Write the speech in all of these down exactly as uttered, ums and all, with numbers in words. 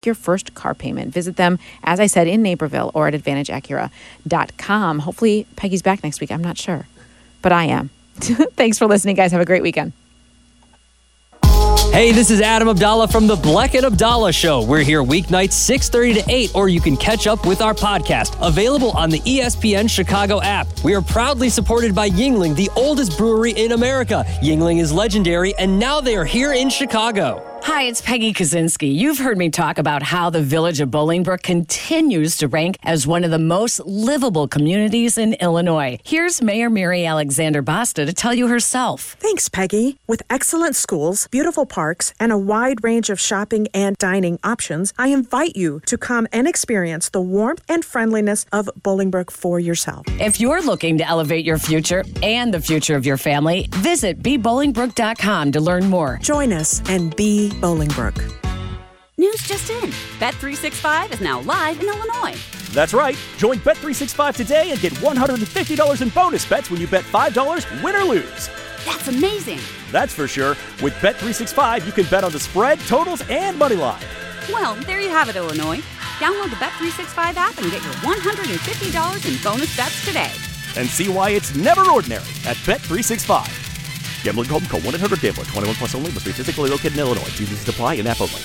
your first car payment. Visit them, as I said, in Naperville or at advantage acura dot com. Hopefully Peggy's back next week. I'm not sure, but I am. Thanks for listening, guys. Have a great weekend. Hey, this is Adam Abdallah from the Bleck and Abdallah Show. We're here weeknights six thirty to eight, or you can catch up with our podcast, available on the E S P N Chicago app. We are proudly supported by Yuengling, the oldest brewery in America. Yuengling is legendary, and now they are here in Chicago. Hi, it's Peggy Kaczynski. You've heard me talk about how the village of Bolingbrook continues to rank as one of the most livable communities in Illinois. Here's Mayor Mary Alexander Basta to tell you herself. Thanks, Peggy. With excellent schools, beautiful parks, and a wide range of shopping and dining options, I invite you to come and experience the warmth and friendliness of Bolingbrook for yourself. If you're looking to elevate your future and the future of your family, visit be bolingbrook dot com to learn more. Join us and be Bolingbrook. News just in. Bet three sixty-five is now live in Illinois. That's right. Join Bet three sixty-five today and get one hundred fifty dollars in bonus bets when you bet five dollars, win or lose. That's amazing. That's for sure. With Bet three sixty-five, you can bet on the spread, totals, and money line. Well, there you have it, Illinois. Download the Bet three sixty-five app and get your one hundred fifty dollars in bonus bets today. And see why it's never ordinary at Bet three sixty-five. Gambling problem? Call one eight hundred gambler. twenty-one plus only. Must be physically located in Illinois. T Vs apply in app only.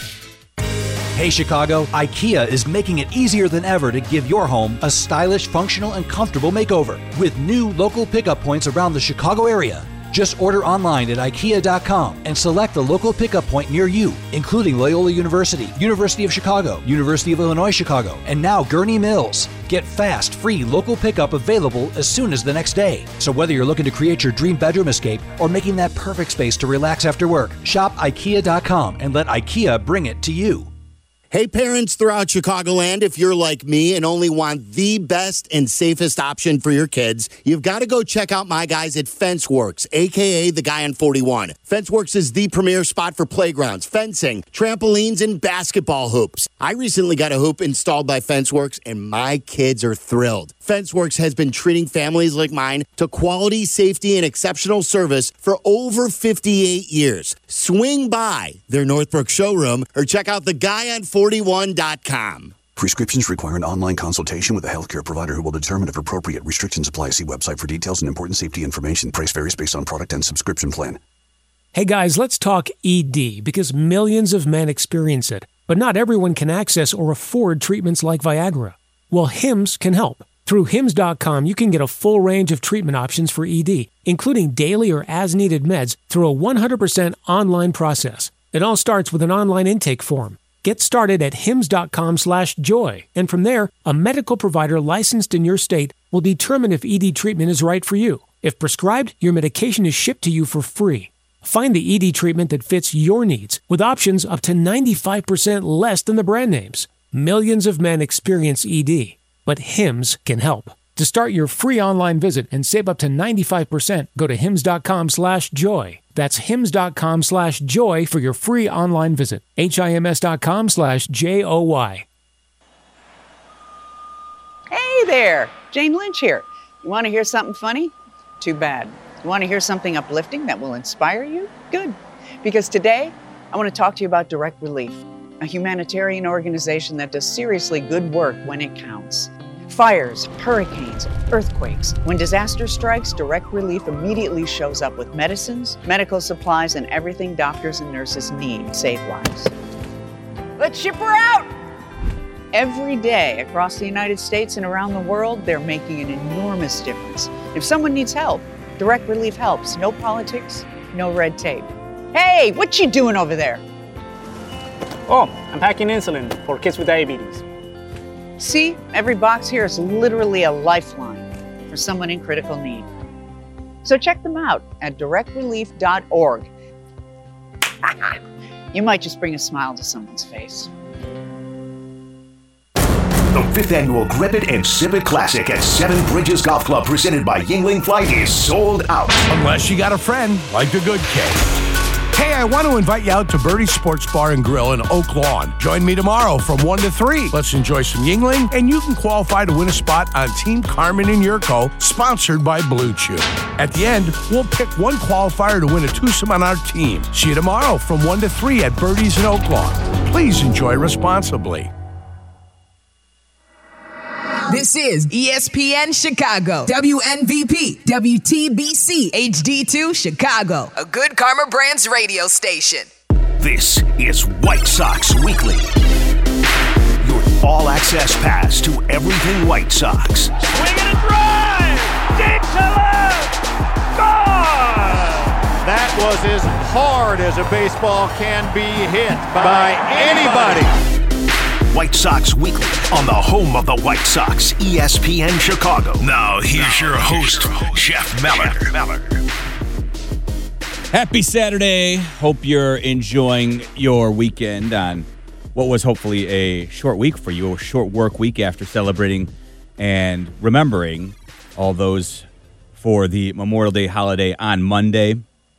Hey Chicago, IKEA is making it easier than ever to give your home a stylish, functional, and comfortable makeover with new local pickup points around the Chicago area. Just order online at ikea dot com and select the local pickup point near you, including Loyola University, University of Chicago, University of Illinois Chicago, and now Gurney Mills. Get fast, free local pickup available as soon as the next day. So whether you're looking to create your dream bedroom escape or making that perfect space to relax after work, shop ikea dot com and let IKEA bring it to you. Hey, parents throughout Chicagoland, if you're like me and only want the best and safest option for your kids, you've got to go check out my guys at FenceWorks, a k a the guy on forty-one. FenceWorks is the premier spot for playgrounds, fencing, trampolines, and basketball hoops. I recently got a hoop installed by FenceWorks, and my kids are thrilled. FenceWorks has been treating families like mine to quality, safety, and exceptional service for over fifty-eight years. Swing by their Northbrook showroom or check out the guy on forty-one dot com. Prescriptions require an online consultation with a healthcare provider who will determine if appropriate. Restrictions apply. See website for details and important safety information. Price varies based on product and subscription plan. Hey guys, let's talk E D because millions of men experience it, but not everyone can access or afford treatments like Viagra. Well, Hims can help. Through hims dot com, you can get a full range of treatment options for E D, including daily or as-needed meds through a one hundred percent online process. It all starts with an online intake form. Get started at hims dot com slash joy, and from there, a medical provider licensed in your state will determine if E D treatment is right for you. If prescribed, your medication is shipped to you for free. Find the E D treatment that fits your needs with options up to ninety-five percent less than the brand names. Millions of men experience E D, but Hims can help. To start your free online visit and save up to ninety-five percent, go to hims dot com slash joy. That's hims dot com slash joy for your free online visit. H-I-M-S dot com slash J O Y. Hey there, Jane Lynch here. You want to hear something funny? Too bad. You want to hear something uplifting that will inspire you? Good. Because today, I want to talk to you about Direct Relief, a humanitarian organization that does seriously good work when it counts. Fires, hurricanes, earthquakes. When disaster strikes, Direct Relief immediately shows up with medicines, medical supplies, and everything doctors and nurses need to save lives. Let's ship her out! Every day across the United States and around the world, they're making an enormous difference. If someone needs help, Direct Relief helps. No politics, no red tape. Hey, what you doing over there? Oh, I'm packing insulin for kids with diabetes. See, every box here is literally a lifeline for someone in critical need. So check them out at direct relief dot org. You might just bring a smile to someone's face. The fifth annual Grip It and Sip It Classic at Seven Bridges Golf Club presented by Yuengling Flight is sold out. Unless you got a friend like a good kid. Hey, I want to invite you out to Birdie's Sports Bar and Grill in Oak Lawn. Join me tomorrow from one to three. Let's enjoy some Yingling, and you can qualify to win a spot on Team Carmen and Yurko, sponsored by Blue Chew. At the end, we'll pick one qualifier to win a twosome on our team. See you tomorrow from one to three at Birdie's in Oak Lawn. Please enjoy responsibly. This is E S P N Chicago, W N V P, W T B C, H D two Chicago, a Good Karma Brands radio station. This is White Sox Weekly, your all-access pass to everything White Sox. Swing and a drive! Deep to left! Gone! That was as hard as a baseball can be hit by, by anybody. anybody. White Sox Weekly on the home of the White Sox, E S P N Chicago. Now, here's your host, Jeff Meller. Happy Saturday. Hope you're enjoying your weekend on what was hopefully a short week for you, a short work week after celebrating and remembering all those for the Memorial Day holiday on Monday.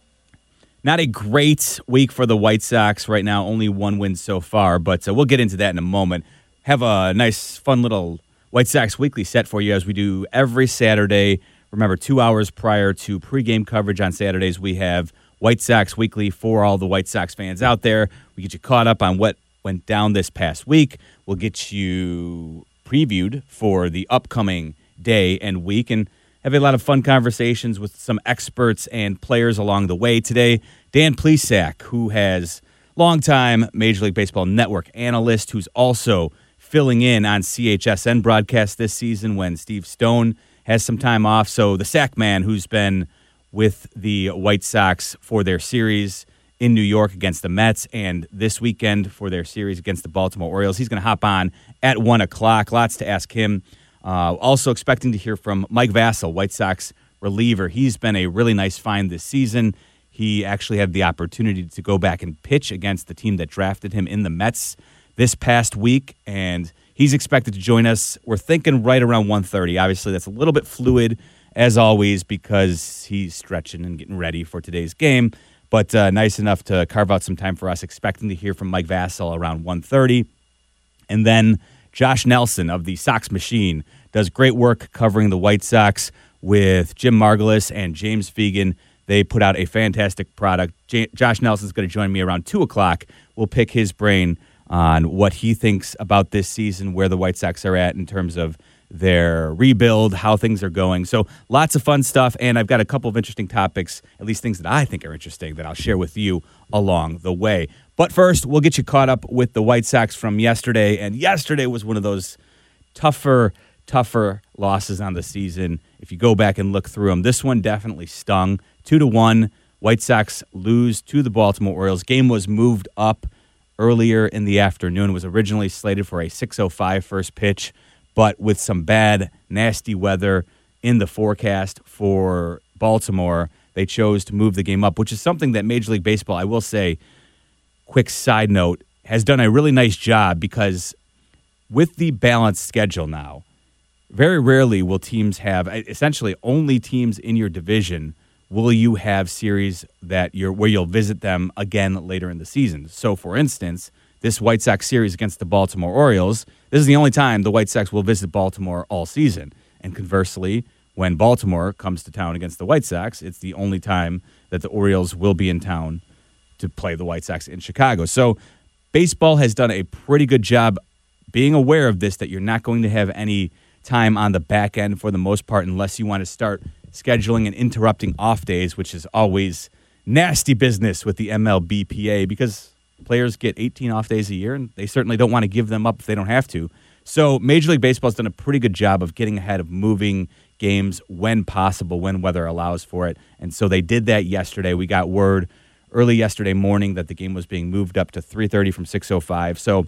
Not a great week for the White Sox right now. Only one win so far, but uh, we'll get into that in a moment. Have a nice, fun little White Sox Weekly set for you as we do every Saturday. Remember, two hours prior to pregame coverage on Saturdays, we have White Sox Weekly for all the White Sox fans out there. We get you caught up on what went down this past week. We'll get you previewed for the upcoming day and week, and have a lot of fun conversations with some experts and players along the way. Today, Dan Plesac, who has longtime Major League Baseball Network analyst, who's also filling in on C H S N broadcast this season when Steve Stone has some time off. So the Sack Man, who's been with the White Sox for their series in New York against the Mets and this weekend for their series against the Baltimore Orioles, he's going to hop on at one o'clock. Lots to ask him. Uh, also expecting to hear from Mike Vasil, White Sox reliever. He's been a really nice find this season. He actually had the opportunity to go back and pitch against the team that drafted him in the Mets this past week, and he's expected to join us. We're thinking right around one thirty. Obviously, that's a little bit fluid, as always, because he's stretching and getting ready for today's game, but uh, nice enough to carve out some time for us, expecting to hear from Mike Vasil around one thirty. And then Josh Nelson of the Sox Machine does great work covering the White Sox with Jim Margulis and James Fegan. They put out a fantastic product. J- Josh Nelson's going to join me around two o'clock. We'll pick his brain on what he thinks about this season, where the White Sox are at in terms of their rebuild, how things are going. So lots of fun stuff, and I've got a couple of interesting topics, at least things that I think are interesting, that I'll share with you along the way. But first, we'll get you caught up with the White Sox from yesterday, and yesterday was one of those tougher, tougher losses on the season. If you go back and look through them, this one definitely stung. Two to one, White Sox lose to the Baltimore Orioles. Game was moved up earlier in the afternoon. It was originally slated for a six oh five first pitch, but with some bad, nasty weather in the forecast for Baltimore, they chose to move the game up, which is something that Major League Baseball, I will say, quick side note, has done a really nice job, because with the balanced schedule now, very rarely will teams have, essentially only teams in your division will you have series that you're where you'll visit them again later in the season. So, for instance, this White Sox series against the Baltimore Orioles, this is the only time the White Sox will visit Baltimore all season. And conversely, when Baltimore comes to town against the White Sox, it's the only time that the Orioles will be in town to play the White Sox in Chicago. So baseball has done a pretty good job being aware of this, that you're not going to have any time on the back end for the most part, unless you want to start scheduling and interrupting off days, which is always nasty business with the M L B P A, because players get eighteen off days a year, and they certainly don't want to give them up if they don't have to. So Major League Baseball has done a pretty good job of getting ahead of moving games when possible, when weather allows for it. And so they did that yesterday. We got word early yesterday morning that the game was being moved up to three thirty from six oh five. So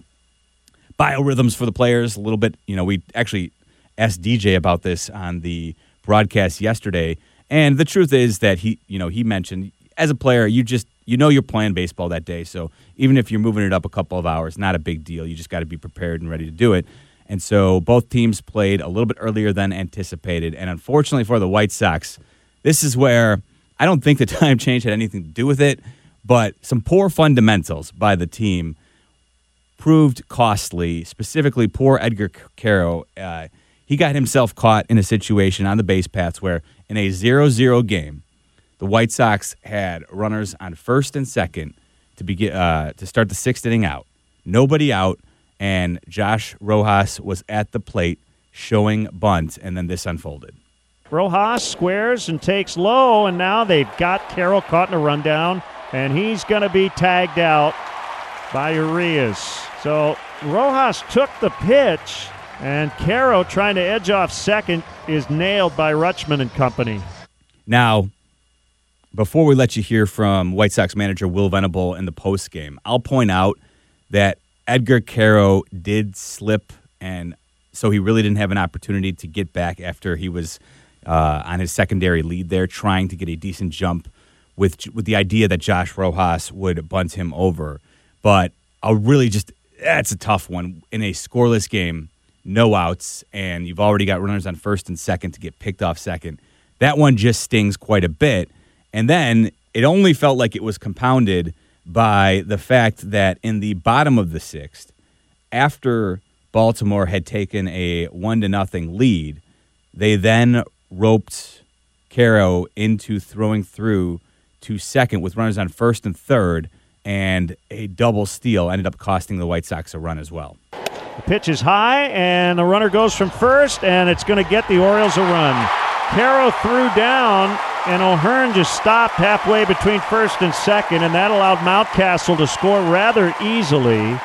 biorhythms for the players, a little bit, you know, we actually asked D J about this on the broadcast yesterday. And the truth is that he, you know, he mentioned, as a player, you just, you know, you're playing baseball that day. So even if you're moving it up a couple of hours, not a big deal. You just got to be prepared and ready to do it. And so both teams played a little bit earlier than anticipated. And unfortunately for the White Sox, this is where I don't think the time change had anything to do with it, But some poor fundamentals by the team proved costly, specifically poor Edgar Quero. Uh, he got himself caught in a situation on the base paths where in a zero zero game, the White Sox had runners on first and second to begin uh, to start the sixth inning out. Nobody out, and Josh Rojas was at the plate showing bunt, and then this unfolded. Rojas squares and takes low, and now they've got Quero caught in a rundown, and he's going to be tagged out by Urias. So Rojas took the pitch, and Quero, trying to edge off second, is nailed by Rutschman and company. Now, before we let you hear from White Sox manager Will Venable in the postgame, I'll point out that Edgar Quero did slip, and so he really didn't have an opportunity to get back after he was uh, on his secondary lead there, trying to get a decent jump with with the idea that Josh Rojas would bunt him over. But I'll really just, that's a tough one. In a scoreless game, no outs, and you've already got runners on first and second to get picked off second. That one just stings quite a bit. And then it only felt like it was compounded by the fact that in the bottom of the sixth, after Baltimore had taken a one to nothing lead, they then roped Quero into throwing through to second with runners on first and third, and a double steal ended up costing the White Sox a run as well. The pitch is high, and the runner goes from first, and it's going to get the Orioles a run. Quero threw down, and O'Hearn just stopped halfway between first and second, and that allowed Mountcastle to score rather easily.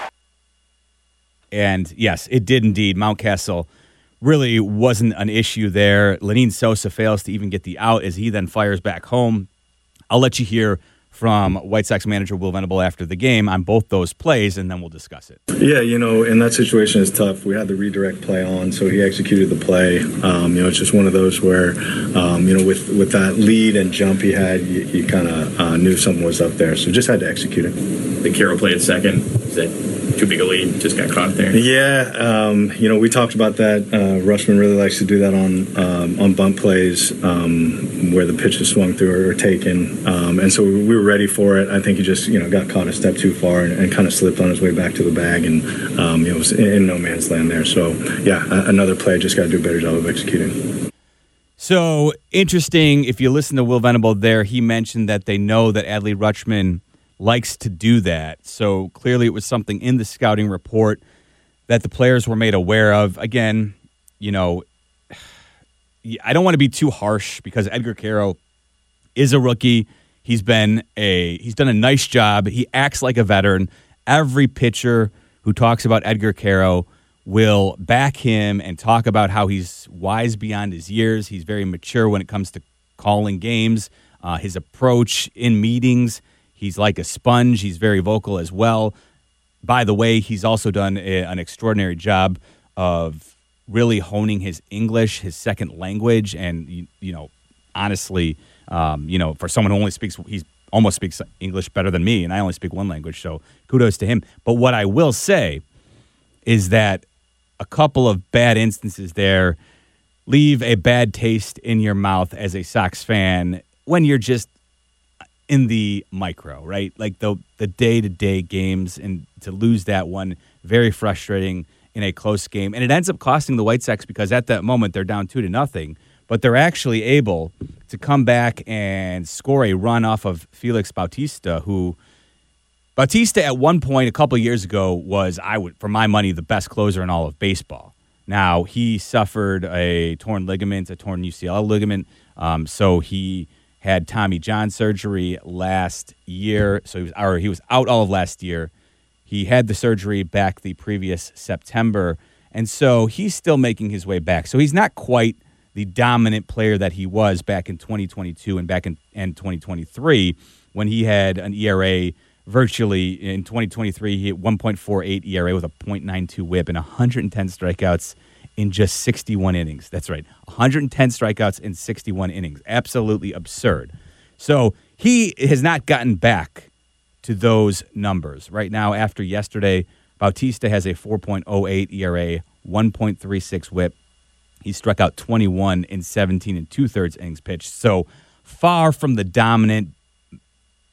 And yes, it did indeed. Mountcastle really wasn't an issue there. Lenyn Sosa fails to even get the out as he then fires back home. I'll let you hear from White Sox manager Will Venable after the game on both those plays, and then we'll discuss it. Yeah, you know, in that situation is tough. We had the redirect play on, so he executed the play. Um, you know, it's just one of those where, um, you know, with, with that lead and jump he had, you, you kind of uh, knew something was up there, so just had to execute it. The Quero play at second, is that too big a lead, just got caught there? Yeah, um, you know, we talked about that. Uh, Rutschman really likes to do that on um, on bunt plays um, where the pitch is swung through or taken, um, and so we were ready for it. I think he just, you know, got caught a step too far and, and kind of slipped on his way back to the bag, and um, you know, was in, in no man's land there. So yeah, another play, just got to do a better job of executing. So interesting. If you listen to Will Venable there, he mentioned that they know that Adley Rutschman likes to do that. So clearly it was something in the scouting report that the players were made aware of. Again, you know, I don't want to be too harsh because Edgar Quero is a rookie. He's been a he's done a nice job. He acts like a veteran. Every pitcher who talks about Edgar Quero will back him and talk about how he's wise beyond his years. He's very mature when it comes to calling games. Uh, his approach in meetings, he's like a sponge. He's very vocal as well. By the way, he's also done a, an extraordinary job of really honing his English, his second language, and, you, you know, honestly, um, you know, for someone who only speaks, he almost speaks English better than me, and I only speak one language, so kudos to him. But what I will say is that a couple of bad instances there leave a bad taste in your mouth as a Sox fan when you're just in the micro, right? Like the the day-to-day games, and to lose that one, very frustrating in a close game. And it ends up costing the White Sox because at that moment they're down two to nothing, but they're actually able to come back and score a run off of Felix Bautista, who Bautista at one point a couple of years ago was, I would, for my money, the best closer in all of baseball. Now, he suffered a torn ligament, a torn U C L ligament, um, so he had Tommy John surgery last year, so he was, or he was out all of last year. He had the surgery back the previous September, and so he's still making his way back. So he's not quite the dominant player that he was back in twenty twenty-two and back in, in twenty twenty-three when he had an E R A virtually in twenty twenty-three. He had one point four eight E R A with a point nine two whip and one hundred ten strikeouts in just sixty-one innings. That's right, one hundred ten strikeouts in sixty-one innings. Absolutely absurd. So he has not gotten back to those numbers. Right now, after yesterday, Bautista has a four point oh eight E R A, one point three six whip. He struck out twenty-one in seventeen and two-thirds innings pitched. So far from the dominant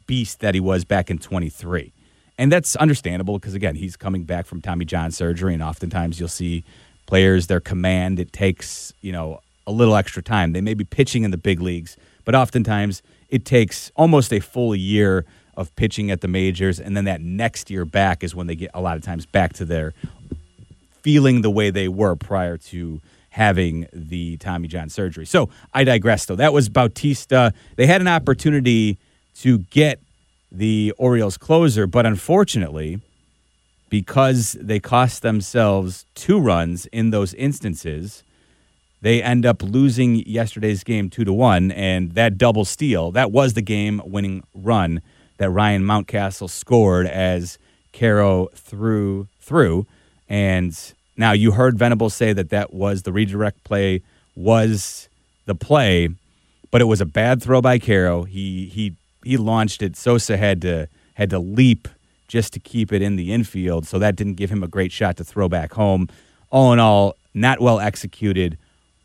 beast that he was back in twenty-three. And that's understandable because, again, he's coming back from Tommy John surgery, and oftentimes you'll see players, their command, it takes, you know, a little extra time. They may be pitching in the big leagues, but oftentimes it takes almost a full year of pitching at the majors, and then that next year back is when they get a lot of times back to their feeling the way they were prior to having the Tommy John surgery. So I digress, though. That was Bautista. They had an opportunity to get the Orioles closer, but unfortunately, because they cost themselves two runs in those instances, they end up losing yesterday's game two to one, and that double steal, that was the game-winning run that Ryan Mountcastle scored as Caro threw through. And now you heard Venables say that that was the redirect play, was the play, but it was a bad throw by Caro. He he he launched it. Sosa had to had to leap just to keep it in the infield, so that didn't give him a great shot to throw back home. All in all, not well executed.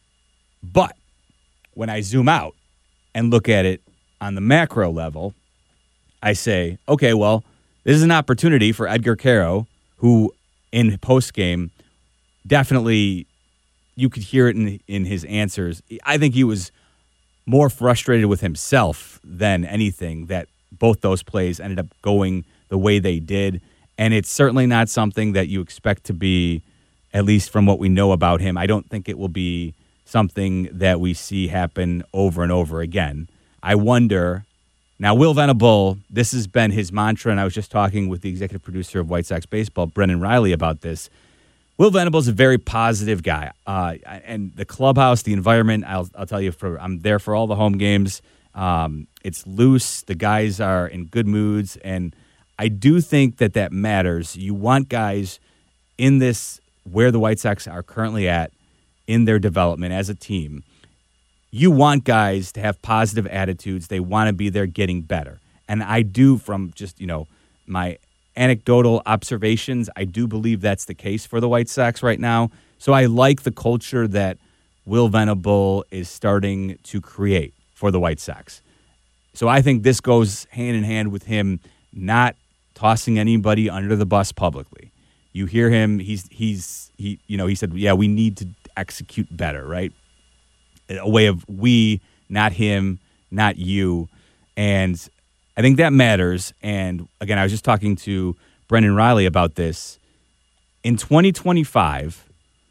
But when I zoom out and look at it on the macro level, I say, okay, well, this is an opportunity for Edgar Caro, who in postgame definitely, you could hear it in, in his answers. I think he was more frustrated with himself than anything that both those plays ended up going the way they did. And it's certainly not something that you expect to be, at least from what we know about him. I don't think it will be something that we see happen over and over again. I wonder, now Will Venable, this has been his mantra, and I was just talking with the executive producer of White Sox Baseball, Brendan Riley, about this. Will Venable's a very positive guy, uh, and the clubhouse, the environment, I'll, I'll tell you, for I'm there for all the home games. Um, it's loose. The guys are in good moods, and I do think that that matters. You want guys in this, where the White Sox are currently at in their development as a team. You want guys to have positive attitudes. They want to be there getting better. And I do, from just, you know, my anecdotal observations, I do believe that's the case for the White Sox right now. So I like the culture that Will Venable is starting to create for the White Sox. So I think this goes hand in hand with him not tossing anybody under the bus publicly. You hear him, he's, he's, he, you know, he said, yeah, we need to execute better, right? A way of we, not him, not you. And I think that matters. And again, I was just talking to Brendan Riley about this. In twenty twenty-five,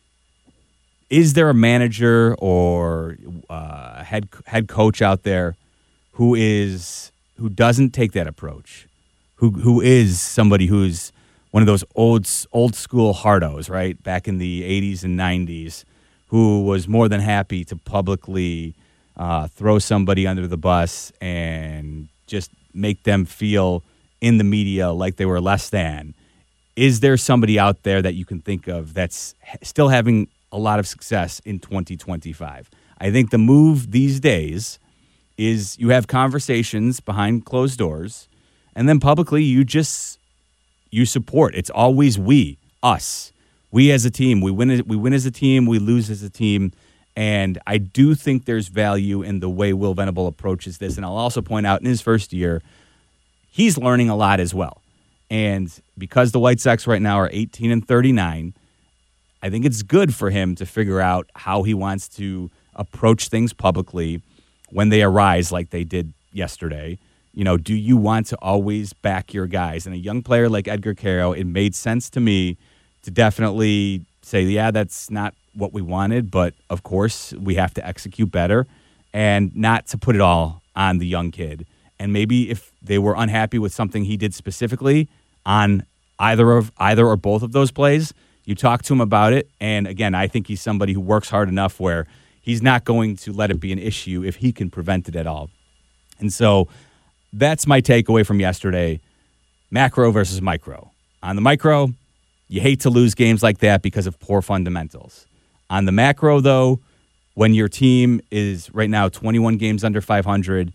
is there a manager or uh, head head coach out there who is who doesn't take that approach? Who who is somebody who's one of those old old school hardos, right? Back in the eighties and nineties, who was more than happy to publicly uh, throw somebody under the bus and just make them feel in the media like they were less than. Is there somebody out there that you can think of that's still having a lot of success in twenty twenty-five? I think the move these days is you have conversations behind closed doors, and then publicly you just you support. It's always we, us. We as a team, we win. We win as a team. We lose as a team, and I do think there's value in the way Will Venable approaches this. And I'll also point out, in his first year, he's learning a lot as well. And because the White Sox right now are eighteen and thirty-nine, I think it's good for him to figure out how he wants to approach things publicly when they arise, like they did yesterday. You know, do you want to always back your guys? And a young player like Edgar Caro, it made sense to me to definitely say, yeah, that's not what we wanted, but of course we have to execute better, and not to put it all on the young kid. And maybe if they were unhappy with something he did specifically on either of either or both of those plays, you talk to him about it. And again, I think he's somebody who works hard enough where he's not going to let it be an issue if he can prevent it at all. And so that's my takeaway from yesterday, macro versus micro. On the micro, you hate to lose games like that because of poor fundamentals. On the macro, though, when your team is right now twenty-one games under five hundred,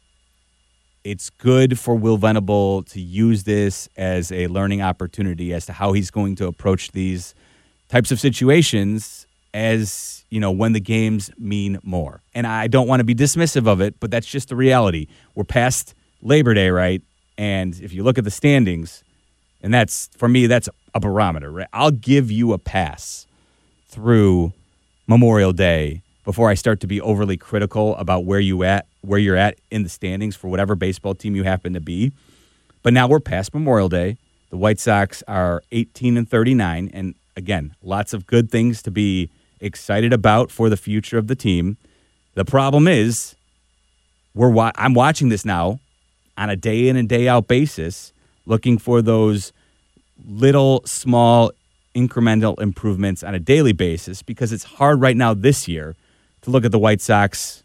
it's good for Will Venable to use this as a learning opportunity as to how he's going to approach these types of situations as, you know, when the games mean more. And I don't want to be dismissive of it, but that's just the reality. We're past Labor Day, right? And if you look at the standings, and that's, for me, that's a barometer, right? I'll give you a pass through Memorial Day before I start to be overly critical about where you at, where you're at in the standings for whatever baseball team you happen to be. But now we're past Memorial Day. The White Sox are eighteen and thirty-nine, and again, lots of good things to be excited about for the future of the team. The problem is, we're wa- I'm watching this now on a day in and day out basis, looking for those little, small, incremental improvements on a daily basis, because it's hard right now this year to look at the White Sox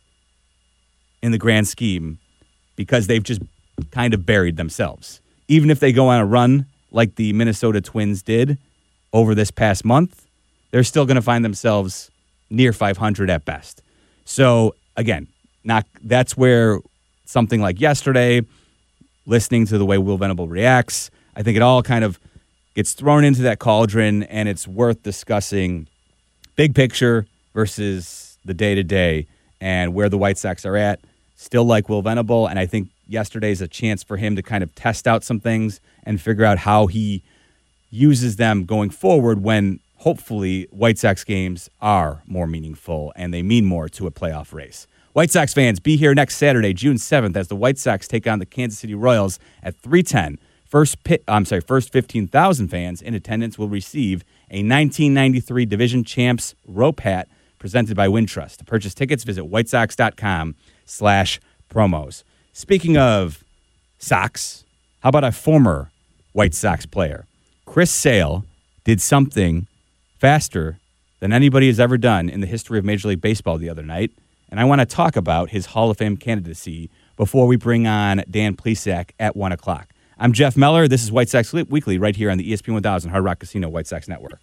in the grand scheme, because they've just kind of buried themselves. Even if they go on a run like the Minnesota Twins did over this past month, they're still going to find themselves near five hundred at best. So, again, not that's where something like yesterday, listening to the way Will Venable reacts, I think it all kind of gets thrown into that cauldron, and it's worth discussing big picture versus the day-to-day and where the White Sox are at. Still like Will Venable, and I think yesterday's a chance for him to kind of test out some things and figure out how he uses them going forward when hopefully White Sox games are more meaningful and they mean more to a playoff race. White Sox fans, be here next Saturday, June seventh, as the White Sox take on the Kansas City Royals at three ten. First pit, I'm sorry, first fifteen thousand fans in attendance will receive a nineteen ninety-three Division Champs rope hat presented by Wintrust. To purchase tickets, visit whitesox.com slash promos. Speaking of Sox, how about a former White Sox player? Chris Sale did something faster than anybody has ever done in the history of Major League Baseball the other night, and I want to talk about his Hall of Fame candidacy before we bring on Dan Plesac at one o'clock. I'm Jeff Meller. This is White Sox Weekly right here on the E S P N one thousand Hard Rock Casino White Sox Network.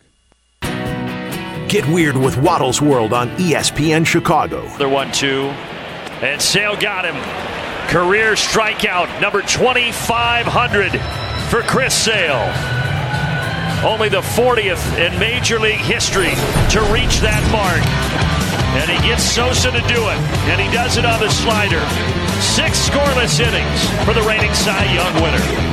Get weird with Waddle's World on E S P N Chicago. They're one two, and Sale got him. Career strikeout number twenty-five hundred for Chris Sale. Only the fortieth in Major League history to reach that mark. And he gets Sosa to do it, and he does it on the slider. Six scoreless innings for the reigning Cy Young winner.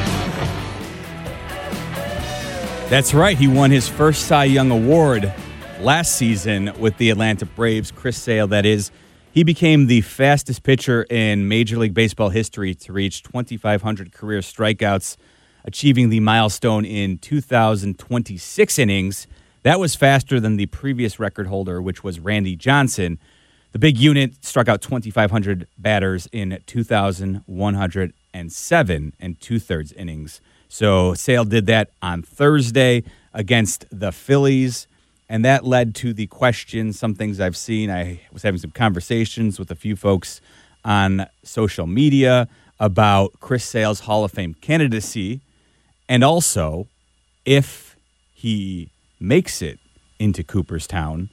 That's right. He won his first Cy Young Award last season with the Atlanta Braves. Chris Sale, that is. He became the fastest pitcher in Major League Baseball history to reach twenty-five hundred career strikeouts, achieving the milestone in two thousand twenty-six innings. That was faster than the previous record holder, which was Randy Johnson. The big unit struck out twenty-five hundred batters in two thousand one hundred seven and two-thirds innings. So Sale did that on Thursday against the Phillies, and that led to the question, some things I've seen. I was having some conversations with a few folks on social media about Chris Sale's Hall of Fame candidacy, and also if he makes it into Cooperstown,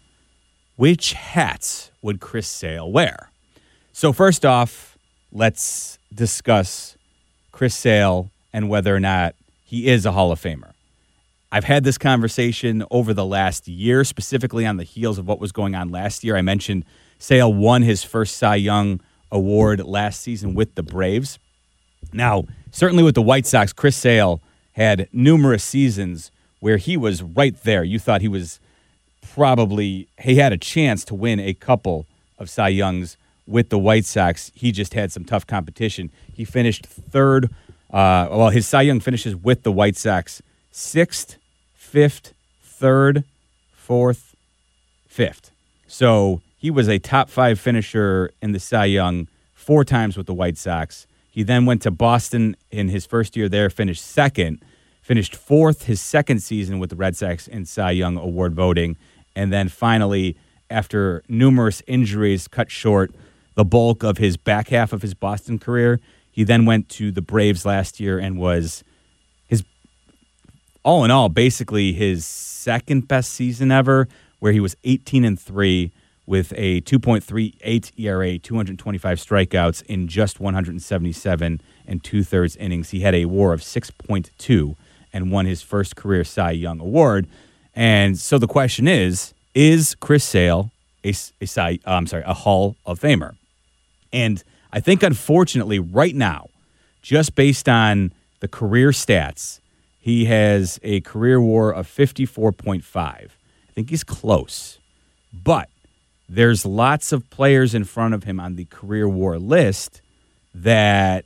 which hats would Chris Sale wear? So first off, let's discuss Chris Sale and whether or not he is a Hall of Famer. I've had this conversation over the last year, specifically on the heels of what was going on last year. I mentioned Sale won his first Cy Young Award last season with the Braves. Now, certainly with the White Sox, Chris Sale had numerous seasons where he was right there. You thought he was probably, he had a chance to win a couple of Cy Youngs with the White Sox. He just had some tough competition. He finished third. Uh, well, his Cy Young finishes with the White Sox sixth, fifth, third, fourth, fifth. So he was a top five finisher in the Cy Young four times with the White Sox. He then went to Boston in his first year there, finished second, finished fourth his second season with the Red Sox in Cy Young Award voting, and then finally, after numerous injuries, cut short the bulk of his back half of his Boston career. He then went to the Braves last year and was his, all in all, basically his second best season ever, where he was eighteen and three with a two point three eight E R A, two hundred twenty-five strikeouts in just one hundred seventy-seven and two-thirds innings. He had a W A R of six point two and won his first career Cy Young Award. And so the question is, is Chris Sale a, a Cy, uh, I'm sorry, a Hall of Famer? And I think, unfortunately, right now, just based on the career stats, he has a career WAR of fifty-four point five. I think he's close. But there's lots of players in front of him on the career WAR list that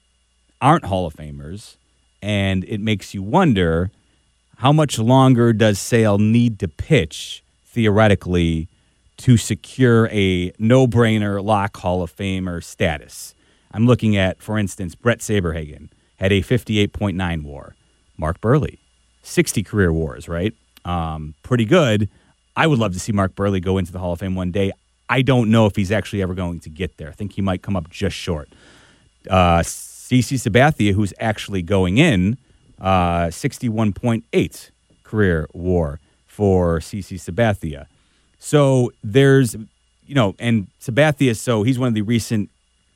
aren't Hall of Famers, and it makes you wonder, how much longer does Sale need to pitch, theoretically, to secure a no-brainer lock Hall of Famer status? I'm looking at, for instance, Brett Saberhagen had a fifty-eight point nine WAR. Mark Buehrle, sixty career WARs, right? Um, pretty good. I would love to see Mark Buehrle go into the Hall of Fame one day. I don't know if he's actually ever going to get there. I think he might come up just short. Uh, CeCe Sabathia, who's actually going in, uh, sixty-one point eight career WAR for CeCe Sabathia. So there's, you know, and Sabathia, so he's one of the recent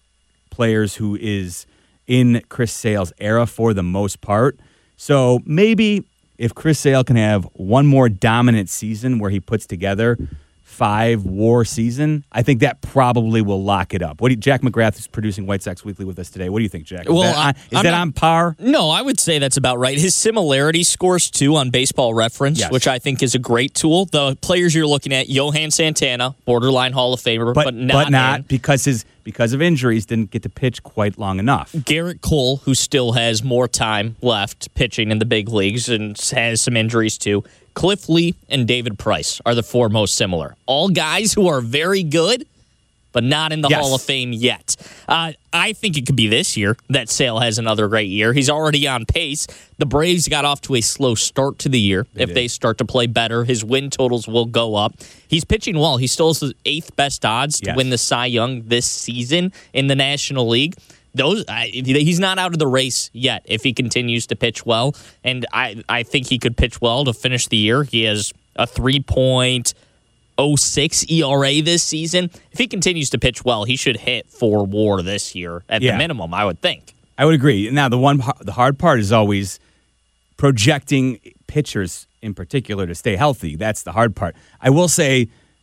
players who is in Chris Sale's era for the most part. So maybe if Chris Sale can have one more dominant season where he puts together five WAR season, I think that probably will lock it up. What do you, Jack McGrath is producing White Sox Weekly with us today. What do you think, Jack? Is well, that, on, is that not, on par? No, I would say that's about right. His similarity scores, too, on Baseball Reference, yes. which I think is a great tool. The players you're looking at, Johan Santana, borderline Hall of Famer, but, but not But not in. because his because of injuries, didn't get to pitch quite long enough. Garrett Cole, who still has more time left pitching in the big leagues and has some injuries, too. Cliff Lee and David Price are the four most similar. All guys who are very good, but not in the yes. Hall of Fame yet. Uh, I think it could be this year that Sale has another great year. He's already on pace. The Braves got off to a slow start to the year. They if did. they start to play better, his win totals will go up. He's pitching well. He still has the eighth best odds yes. to win the Cy Young this season in the National League. Those I, he's not out of the race yet if he continues to pitch well, and I, I think he could pitch well to finish the year. He has a three point oh six E R A this season. If he continues to pitch well, he should hit four WAR this year at yeah. the minimum, I would think. I would agree. Now, the one the hard part is always projecting pitchers in particular to stay healthy. That's the hard part. I will say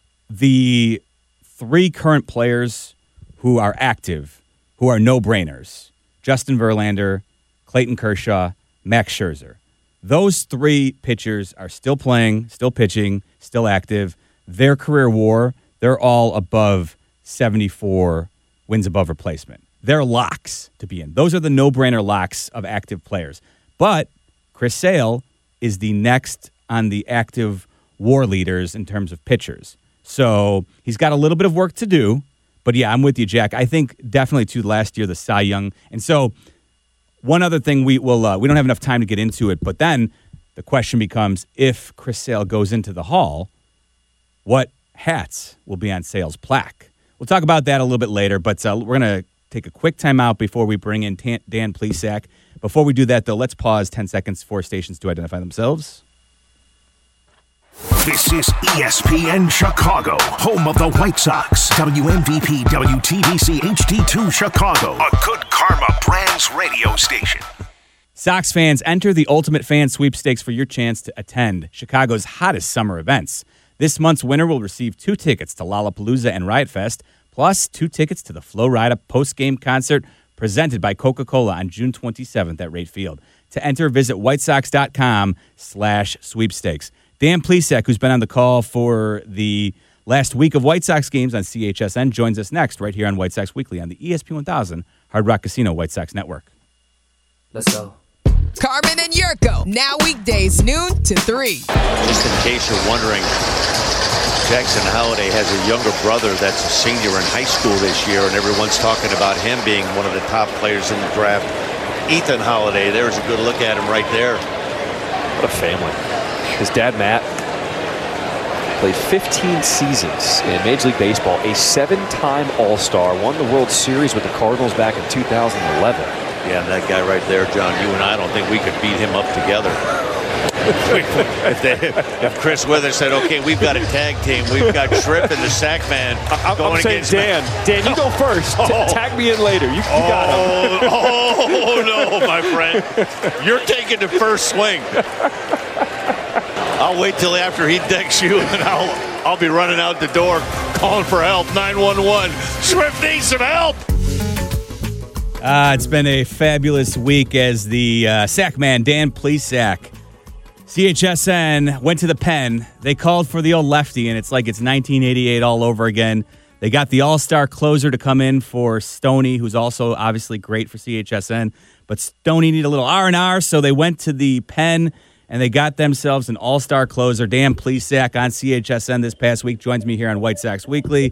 the three current players who are active, who are no-brainers, Justin Verlander, Clayton Kershaw, Max Scherzer. Those three pitchers are still playing, still pitching, still active. Their career WAR, they're all above seventy-four wins above replacement. They're locks to be in. Those are the no-brainer locks of active players. But Chris Sale is the next on the active WAR leaders in terms of pitchers. So he's got a little bit of work to do. But yeah, I'm with you, Jack. I think definitely too last year the Cy Young. And so one other thing we will uh, we don't have enough time to get into it, but then the question becomes, if Chris Sale goes into the Hall, what hats will be on Sale's plaque? We'll talk about that a little bit later, but uh, we're going to take a quick time out before we bring in Tan- Dan Plesac. Before we do that, though, let's pause ten seconds for stations to identify themselves. This is E S P N Chicago, home of the White Sox. W M V P, W T B C H D two Chicago, a Good Karma Brands radio station. Sox fans, enter the Ultimate Fan Sweepstakes for your chance to attend Chicago's hottest summer events. This month's winner will receive two tickets to Lollapalooza and Riot Fest, plus two tickets to the Flo Rida post-game concert presented by Coca-Cola on June twenty-seventh at Rate Field. To enter, visit whitesox.com slash sweepstakes. Dan Plesac, who's been on the call for the last week of White Sox games on C H S N, joins us next right here on White Sox Weekly on the E S P one thousand Hard Rock Casino White Sox Network. Let's go. Carmen and Yurko, now weekdays, noon to three. Just in case you're wondering, Jackson Holliday has a younger brother that's a senior in high school this year, and everyone's talking about him being one of the top players in the draft. Ethan Holliday, there's a good look at him right there. What a family. His dad, Matt, played fifteen seasons in Major League Baseball, a seven-time All-Star, won the World Series with the Cardinals back in two thousand eleven. Yeah, and that guy right there, John, you and I don't think we could beat him up together. if, they, if Chris Withers said, okay, we've got a tag team, we've got Tripp and the sack man I'm, going I'm saying, against Dan, Dan, you go first. Oh. T- tag me in later. You, you oh, got him. oh, no, my friend. You're taking the first swing. I'll wait till after he decks you, and I'll I'll be running out the door calling for help. nine one one. Swift needs some help. Uh, it's been a fabulous week as the uh, sack man, Dan Plesac, C H S N, went to the pen. They called for the old lefty, and it's like it's nineteen eighty-eight all over again. They got the all-star closer to come in for Stoney, who's also obviously great for C H S N. But Stoney needed a little R and R, so they went to the pen, and they got themselves an all-star closer. Dan Plesac on C H S N this past week joins me here on White Sox Weekly.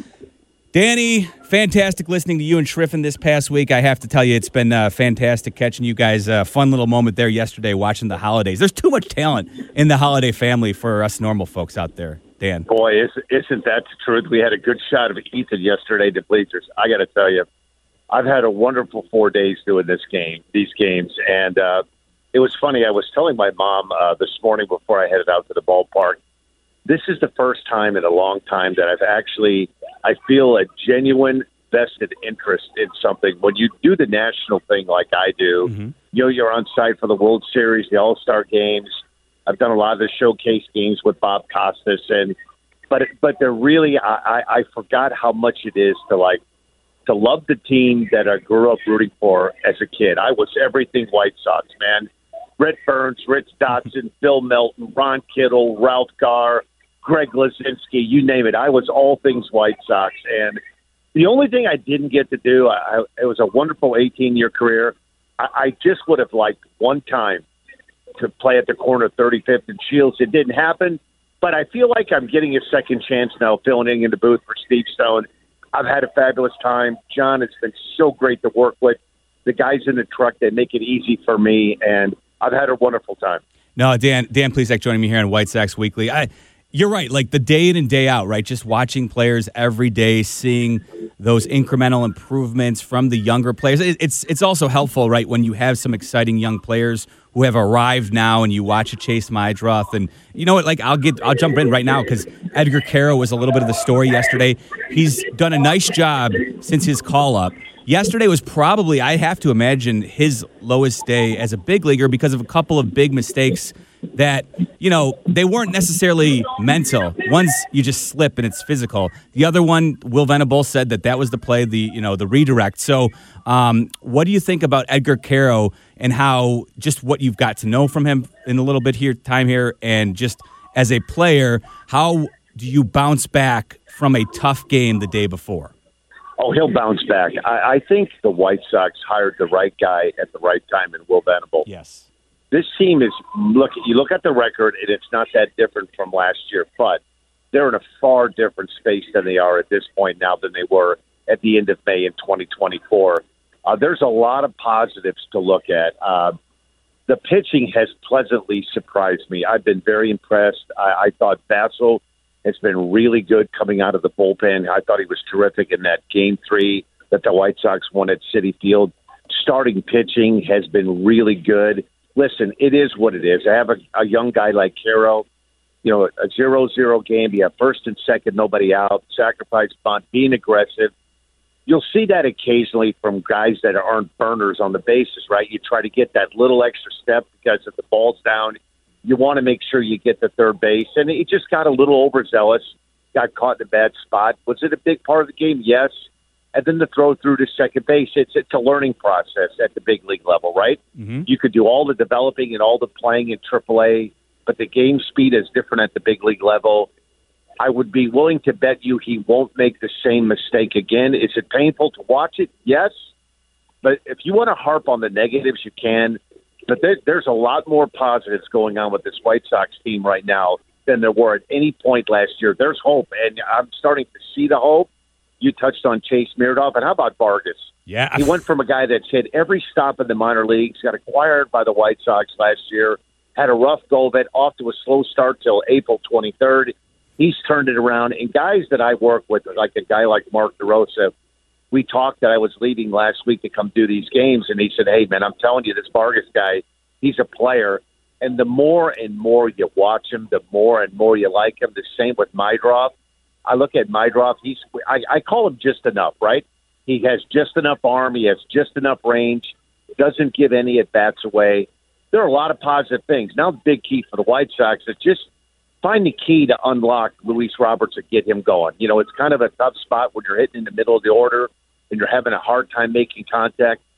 Danny, fantastic listening to you and Schriffen this past week. I have to tell you, it's been uh, fantastic catching you guys. A uh, fun little moment there yesterday watching the holidays. There's too much talent in the holiday family for us normal folks out there, Dan. Boy, isn't that the truth? We had a good shot of Ethan yesterday to bleachers. I got to tell you, I've had a wonderful four days doing this game, these games, and uh, it was funny. I was telling my mom uh, this morning before I headed out to the ballpark, this is the first time in a long time that I've actually, I feel a genuine vested interest in something. When you do the national thing like I do, mm-hmm. you know, you're on site for the World Series, the All-Star games. I've done a lot of the showcase games with Bob Costas, and but but they're really, I, I, I forgot how much it is to like to love the team that I grew up rooting for as a kid. I was everything White Sox, man. Brett Burns, Rich Dotson, Phil Melton, Ron Kittle, Ralph Garr, Greg Lazinski, you name it. I was all things White Sox. And the only thing I didn't get to do, I, it was a wonderful eighteen-year career. I, I just would have liked one time to play at the corner of thirty-fifth and Shields. It didn't happen, but I feel like I'm getting a second chance now filling in the booth for Steve Stone. I've had a fabulous time. John, it's been so great to work with. The guys in the truck, they make it easy for me, and I've had a wonderful time. No, Dan, Dan Plesac joining me here on White Sox Weekly. I You're right, like the day in and day out, right? Just watching players every day, seeing those incremental improvements from the younger players. It's it's also helpful, right, when you have some exciting young players who have arrived now and you watch a Chase Meidroth. And you know what, like I'll get I'll jump in right now because Edgar Caro was a little bit of the story yesterday. He's done a nice job since his call-up. Yesterday was probably, I have to imagine, his lowest day as a big leaguer because of a couple of big mistakes that, you know, they weren't necessarily mental. One's you just slip and it's physical. The other one, Will Venable said that that was the play, the, you know, the redirect. So um, what do you think about Edgar Caro and how just what you've got to know from him in a little bit here, time here, and just as a player, how do you bounce back from a tough game the day before? Oh, he'll bounce back. I, I think the White Sox hired the right guy at the right time in Will Venable. Yes. This team is, look, you look at the record, and it's not that different from last year, but they're in a far different space than they are at this point now than they were at the end of May in twenty twenty-four. Uh, there's a lot of positives to look at. Uh, the pitching has pleasantly surprised me. I've been very impressed. I, I thought Basil has been really good coming out of the bullpen. I thought he was terrific in that game three that the White Sox won at Citi Field. Starting pitching has been really good. Listen, it is what it is. I have a, a young guy like Caro, you know, a zero zero game. You have first and second, nobody out, sacrifice bunt, being aggressive. You'll see that occasionally from guys that aren't burners on the bases, right? You try to get that little extra step because if the ball's down, you want to make sure you get to third base. And he just got a little overzealous, got caught in a bad spot. Was it a big part of the game? Yes. And then the throw through to second base, it's, it's a learning process at the big league level, right? Mm-hmm. You could do all the developing and all the playing in triple A, but the game speed is different at the big league level. I would be willing to bet you he won't make the same mistake again. Is it painful to watch it? Yes. But if you want to harp on the negatives, you can. But there, there's a lot more positives going on with this White Sox team right now than there were at any point last year. There's hope, and I'm starting to see the hope. You touched on Chase Meidroth, and how about Vargas? Yeah. He went from a guy that's hit every stop in the minor leagues, got acquired by the White Sox last year, had a rough go of it, off to a slow start till April twenty-third. He's turned it around. And guys that I work with, like a guy like Mark DeRosa, we talked that I was leaving last week to come do these games, and he said, hey, man, I'm telling you, this Vargas guy, he's a player. And the more and more you watch him, the more and more you like him. The same with Meidroth. I look at Meidroth, he's I, I call him just enough, right? He has just enough arm, he has just enough range, doesn't give any at-bats away. There are a lot of positive things. Now the big key for the White Sox is just find the key to unlock Luis Roberts and get him going. You know, it's kind of a tough spot when you're hitting in the middle of the order and you're having a hard time making contact.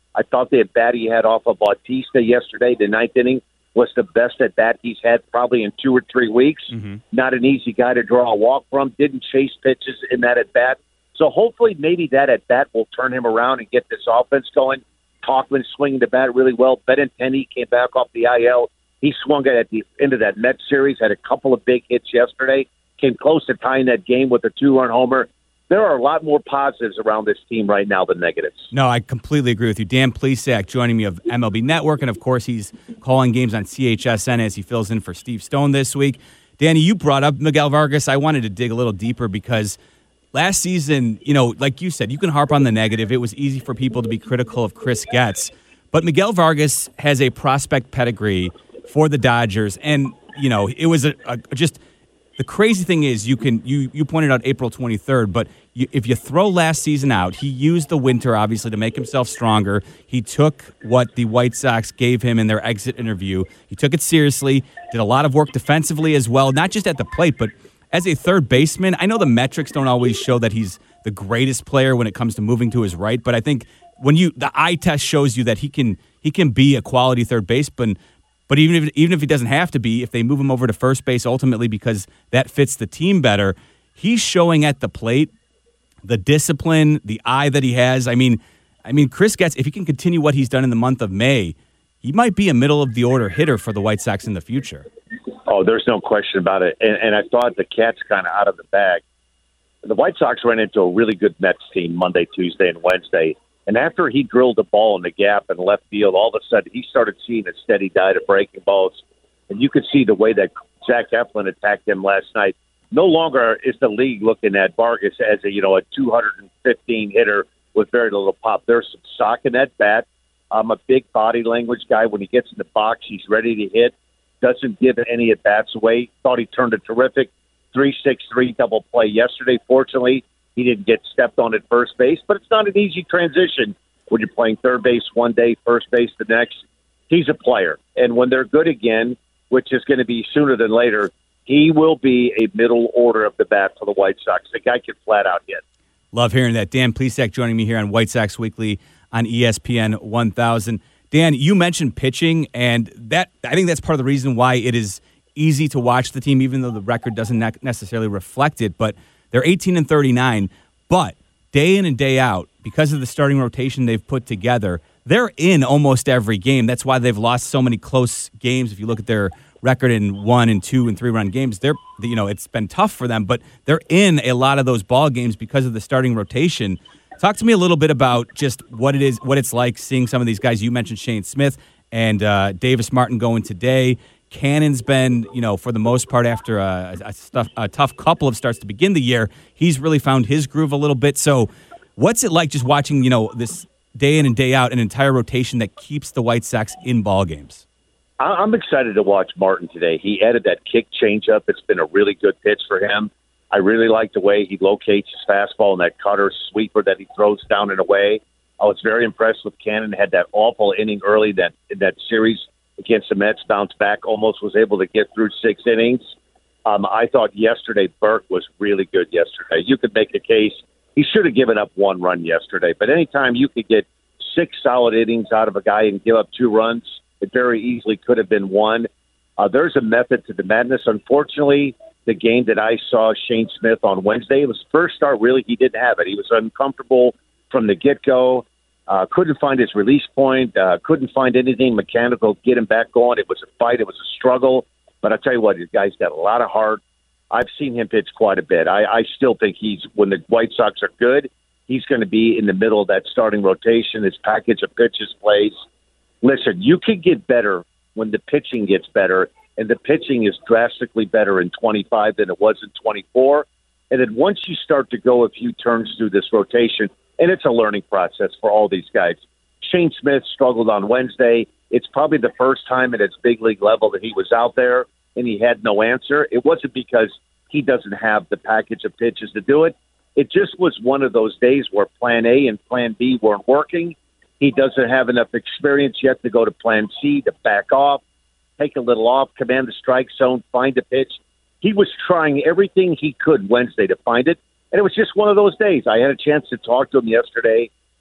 I thought the at-bat he had off of Bautista yesterday, the ninth inning, was the best at-bat he's had probably in two or three weeks. Mm-hmm. Not an easy guy to draw a walk from. Didn't chase pitches in that at-bat. So hopefully maybe that at-bat will turn him around and get this offense going. Talkman swinging the bat really well. Benintendi came back off the I L. He swung it at the end of that Mets series, had a couple of big hits yesterday, came close to tying that game with a two-run homer. There are a lot more positives around this team right now than negatives. No, I completely agree with you. Dan Plesac joining me of M L B Network, and of course he's calling games on C H S N as he fills in for Steve Stone this week. Danny, you brought up Miguel Vargas. I wanted to dig a little deeper because last season, you know, like you said, you can harp on the negative. It was easy for people to be critical of Chris Getz. But Miguel Vargas has a prospect pedigree for the Dodgers, and, you know, it was a, a just – the crazy thing is, you can you you pointed out April twenty-third, but you, if you throw last season out, he used the winter obviously to make himself stronger. He took what the White Sox gave him in their exit interview. He took it seriously, did a lot of work defensively as well, not just at the plate, but as a third baseman. I know the metrics don't always show that he's the greatest player when it comes to moving to his right, but I think when you the eye test shows you that he can he can be a quality third baseman. But even if even if he doesn't have to be, if they move him over to first base ultimately because that fits the team better, he's showing at the plate the discipline, the eye that he has. I mean, I mean, Chris Getz, if he can continue what he's done in the month of May, he might be a middle of the order hitter for the White Sox in the future. Oh, there's no question about it. And, and I thought the cat's kind of out of the bag. The White Sox ran into a really good Mets team Monday, Tuesday, and Wednesday. And after he drilled the ball in the gap in left field, all of a sudden he started seeing a steady diet of breaking balls. And you could see the way that Zach Eflin attacked him last night. No longer is the league looking at Vargas as a, you know, a two hundred fifteen hitter with very little pop. There's some sock in that bat. I'm a big body language guy. When he gets in the box, he's ready to hit. Doesn't give any at-bats away. Thought he turned a terrific three six three double play yesterday. Fortunately, he didn't get stepped on at first base, but it's not an easy transition when you're playing third base one day, first base the next. He's a player. And when they're good again, which is going to be sooner than later, he will be a middle order of the bat for the White Sox. The guy can flat out hit. Love hearing that. Dan Plesac joining me here on White Sox Weekly on E S P N one thousand. Dan, you mentioned pitching, and that I think that's part of the reason why it is easy to watch the team, even though the record doesn't necessarily reflect it. But they're eighteen and thirty-nine, but day in and day out, because of the starting rotation they've put together, they're in almost every game. That's why they've lost so many close games. If you look at their record in one and two and three run games, they're you know it's been tough for them, but they're in a lot of those ball games because of the starting rotation. Talk to me a little bit about just what it is, what it's like seeing some of these guys. You mentioned Shane Smith and uh, Davis Martin going today. Cannon's been, you know, for the most part, after a, a, stuff, a tough couple of starts to begin the year, he's really found his groove a little bit. So what's it like just watching, you know, this day in and day out, an entire rotation that keeps the White Sox in ball games? I'm excited to watch Martin today. He added that kick changeup. It's been a really good pitch for him. I really like the way he locates his fastball and that cutter sweeper that he throws down and away. I was very impressed with Cannon. Had that awful inning early that in that series against the Mets, bounced back, almost was able to get through six innings. Um, I thought yesterday Burke was really good yesterday. You could make a case he should have given up one run yesterday, but anytime you could get six solid innings out of a guy and give up two runs, it very easily could have been one. Uh, there's a method to the madness. Unfortunately, the game that I saw Shane Smith on Wednesday, it was first start, really, he didn't have it. He was uncomfortable from the get-go. Uh, couldn't find his release point, uh, couldn't find anything mechanical to get him back going. It was a fight. It was a struggle. But I'll tell you what, this guy's got a lot of heart. I've seen him pitch quite a bit. I, I still think he's, when the White Sox are good, he's going to be in the middle of that starting rotation. His package of pitches plays. Listen, you can get better when the pitching gets better, and the pitching is drastically better in twenty-five than it was in twenty-four. And then once you start to go a few turns through this rotation, and it's a learning process for all these guys. Shane Smith struggled on Wednesday. It's probably the first time at its big league level that he was out there and he had no answer. It wasn't because he doesn't have the package of pitches to do it. It just was one of those days where plan A and plan B weren't working. He doesn't have enough experience yet to go to plan C, to back off, take a little off, command the strike zone, find a pitch. He was trying everything he could Wednesday to find it. And it was just one of those days. I had a chance to talk to him yesterday.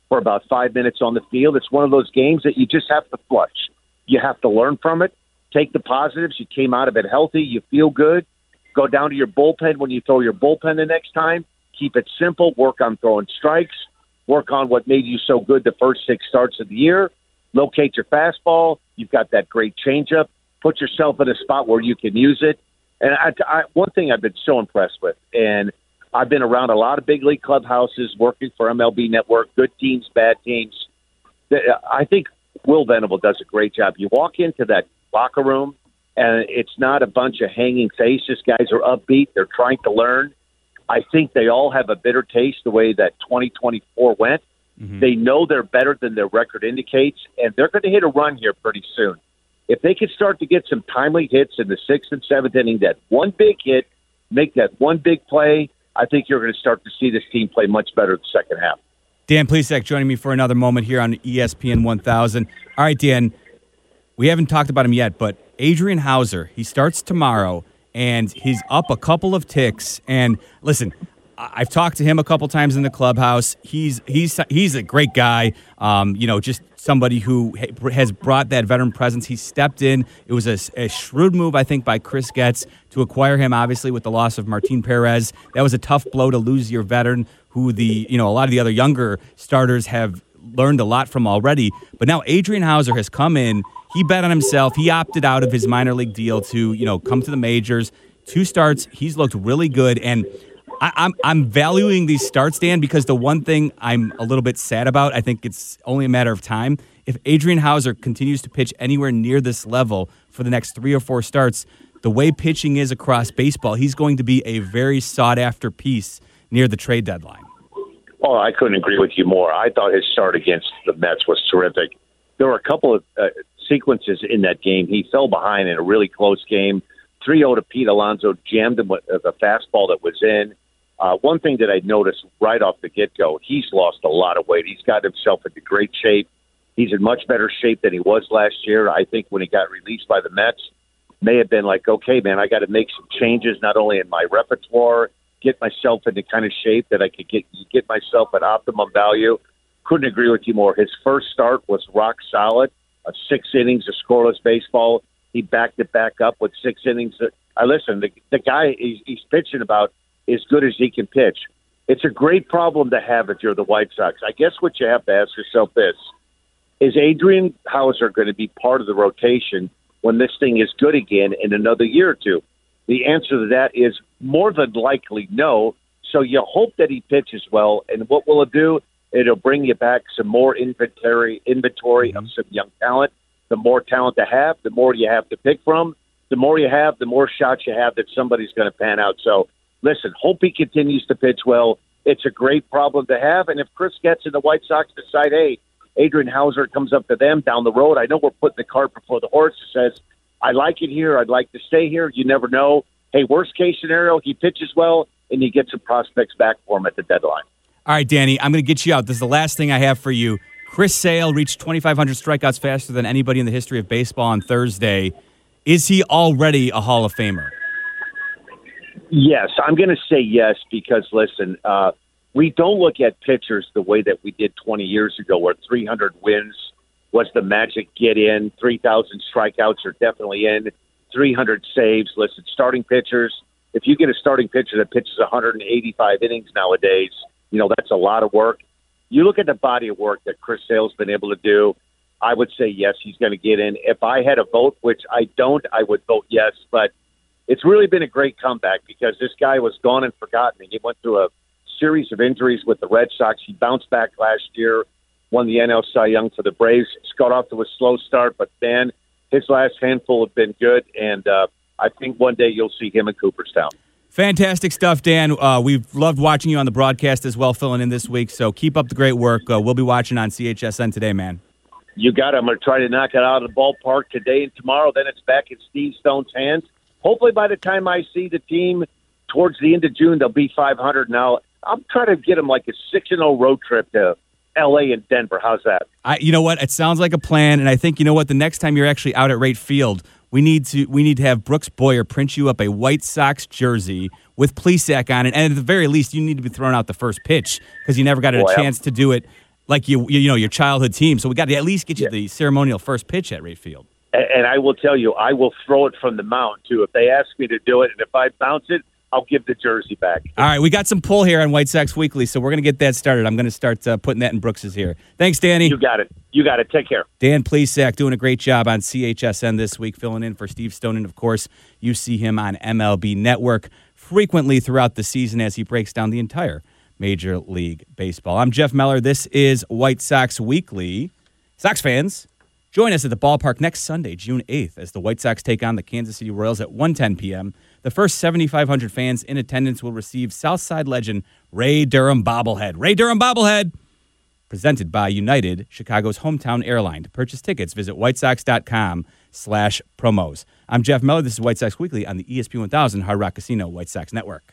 for about five minutes on the field. It's one of those games that you just have to flush. You have to learn from it, take the positives. You came out of it healthy. You feel good. Go down to your bullpen when you throw your bullpen the next time. Keep it simple. Work on throwing strikes. Work on what made you so good the first six starts of the year. Locate your fastball. You've got that great changeup. Put yourself in a spot where you can use it. And I, I, one thing I've been so impressed with, and I've been around a lot of big league clubhouses, working for M L B Network, good teams, bad teams. I think Will Venable does a great job. You walk into that locker room, and it's not a bunch of hanging faces. Guys are upbeat. They're trying to learn. I think they all have a bitter taste the way that twenty twenty-four went. Mm-hmm. They know they're better than their record indicates, and they're going to hit a run here pretty soon. If they could start to get some timely hits in the sixth and seventh inning, that one big hit, make that one big play, I think you're going to start to see this team play much better in the second half. Dan Plesac joining me for another moment here on E S P N one thousand. All right, Dan, we haven't talked about him yet, but Adrian Houser, he starts tomorrow, and he's up a couple of ticks. And listen, I've talked to him a couple times in the clubhouse. He's he's he's a great guy. Um, you know, just somebody who has brought that veteran presence. He stepped in. It was a, a shrewd move, I think, by Chris Getz to acquire him. Obviously, with the loss of Martin Perez, that was a tough blow to lose your veteran, who the you know a lot of the other younger starters have learned a lot from already. But now Adrian Houser has come in. He bet on himself. He opted out of his minor league deal to you know come to the majors. Two starts. He's looked really good. And I, I'm I'm valuing these starts, Dan, because the one thing I'm a little bit sad about, I think it's only a matter of time. If Adrian Houser continues to pitch anywhere near this level for the next three or four starts, the way pitching is across baseball, he's going to be a very sought-after piece near the trade deadline. Oh, I couldn't agree with you more. I thought his start against the Mets was terrific. There were a couple of uh, sequences in that game. He fell behind in a really close game. three oh to Pete Alonso, jammed him with a fastball that was in. Uh, one thing that I noticed right off the get-go, he's lost a lot of weight. He's got himself into great shape. He's in much better shape than he was last year. I think when he got released by the Mets, may have been like, okay, man, I got to make some changes, not only in my repertoire, get myself into kind of shape that I could get get myself at optimum value. Couldn't agree with you more. His first start was rock solid, a six innings of scoreless baseball. He backed it back up with six innings. I listen, the, the guy he's, he's pitching about as good as he can pitch. It's a great problem to have if you're the White Sox. I guess what you have to ask yourself is, is Adrian Houser going to be part of the rotation when this thing is good again in another year or two? The answer to that is more than likely no. So you hope that he pitches well. And what will it do? It'll bring you back some more inventory, inventory of some young talent. The more talent to have, the more you have to pick from. The more you have, the more shots you have that somebody's going to pan out. So, listen, hope he continues to pitch well. It's a great problem to have. And if Chris Getz and the White Sox decide, hey, Adrian Houser comes up to them down the road, I know we're putting the cart before the horse. It says, I like it here. I'd like to stay here. You never know. Hey, worst case scenario, he pitches well, and you get some prospects back for him at the deadline. All right, Danny, I'm going to get you out. This is the last thing I have for you. Chris Sale reached twenty-five hundred strikeouts faster than anybody in the history of baseball on Thursday. Is he already a Hall of Famer? Yes, I'm going to say yes because, listen, uh, we don't look at pitchers the way that we did twenty years ago where three hundred wins was the magic get in, three thousand strikeouts are definitely in, three hundred saves. Listen, starting pitchers, if you get a starting pitcher that pitches one hundred eighty-five innings nowadays, you know, that's a lot of work. You look at the body of work that Chris Sale's been able to do, I would say yes, he's going to get in. If I had a vote, which I don't, I would vote yes. But it's really been a great comeback because this guy was gone and forgotten. He went through a series of injuries with the Red Sox. He bounced back last year, won the N L Cy Young for the Braves. He's got off to a slow start, but man, his last handful have been good. And uh, I think one day you'll see him in Cooperstown. Fantastic stuff, Dan. Uh, we've loved watching you on the broadcast as well, filling in this week. So keep up the great work. Uh, we'll be watching on C H S N today, man. You got it. I'm going to try to knock it out of the ballpark today and tomorrow. Then it's back in Steve Stone's hands. Hopefully by the time I see the team towards the end of June, they'll be five hundred. Now, I'm trying to get them like a six and oh road trip to L A and Denver. How's that? I, you know what? It sounds like a plan, and I think, you know what, the next time you're actually out at Wright Field, we need to we need to have Brooks Boyer print you up a White Sox jersey with Plesac on it, and at the very least, you need to be throwing out the first pitch because you never got a Boy, chance to do it like you, you know, your childhood team. So we got to at least get you yeah. the ceremonial first pitch at right field. And, and I will tell you, I will throw it from the mound, too. If they ask me to do it, and if I bounce it, I'll give the jersey back. All right, we got some pull here on White Sox Weekly, so we're going to get that started. I'm going to start uh, putting that in Brooks's here. Thanks, Danny. You got it. You got it. Take care. Dan Plesac doing a great job on C H S N this week, filling in for Steve Stone. And, of course, you see him on M L B Network frequently throughout the season as he breaks down the entire Major League Baseball. I'm Jeff Meller. This is White Sox Weekly. Sox fans, join us at the ballpark next Sunday, June eighth, as the White Sox take on the Kansas City Royals at one ten p.m. The first seventy-five hundred fans in attendance will receive Southside legend Ray Durham bobblehead. Ray Durham bobblehead, presented by United, Chicago's hometown airline. To purchase tickets, visit whitesox.com slash promos. I'm Jeff Meller. This is White Sox Weekly on the E S P one thousand Hard Rock Casino White Sox Network.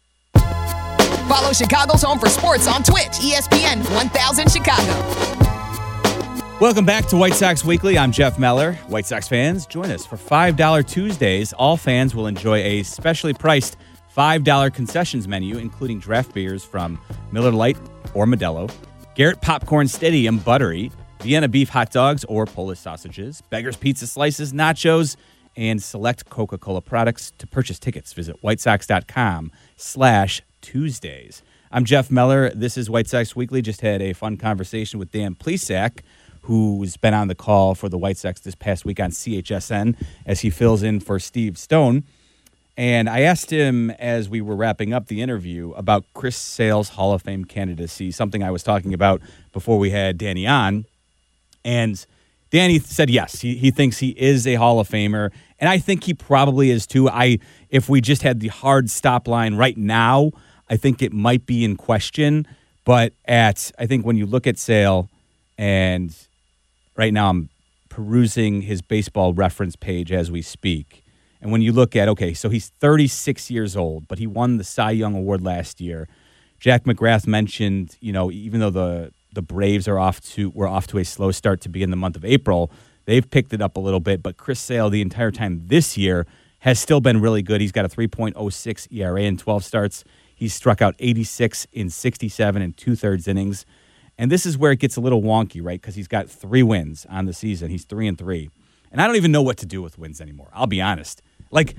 Follow Chicago's Home for Sports on Twitch, E S P N one thousand Chicago. Welcome back to White Sox Weekly. I'm Jeff Meller. White Sox fans, join us for five dollars Tuesdays. All fans will enjoy a specially priced five dollars concessions menu, including draft beers from Miller Lite or Modelo, Garrett Popcorn Steady and Buttery, Vienna Beef Hot Dogs or Polish Sausages, Beggar's Pizza Slices, Nachos, and select Coca-Cola products. To purchase tickets, visit whitesox.com slash Tuesdays. I'm Jeff Meller. This is White Sox Weekly. Just had a fun conversation with Dan Plesac, who's been on the call for the White Sox this past week on C H S N as he fills in for Steve Stone. And I asked him as we were wrapping up the interview about Chris Sale's Hall of Fame candidacy, something I was talking about before we had Danny on. And Danny said yes, he, he thinks he is a Hall of Famer. And I think he probably is too. I, if we just had the hard stop line right now, I think it might be in question. But at, I think when you look at Sale, and right now I'm perusing his baseball reference page as we speak. And when you look at, okay, so he's thirty-six years old, but he won the Cy Young Award last year. Jack McGrath mentioned, you know, even though the, the Braves are off to were off to a slow start to begin the month of April, they've picked it up a little bit. But Chris Sale, the entire time this year, has still been really good. He's got a three point oh six E R A in twelve starts. He's struck out eighty-six in sixty-seven and two-thirds innings. And this is where it gets a little wonky, right? Because he's got three wins on the season. He's three and three. And I don't even know what to do with wins anymore. I'll be honest. Like,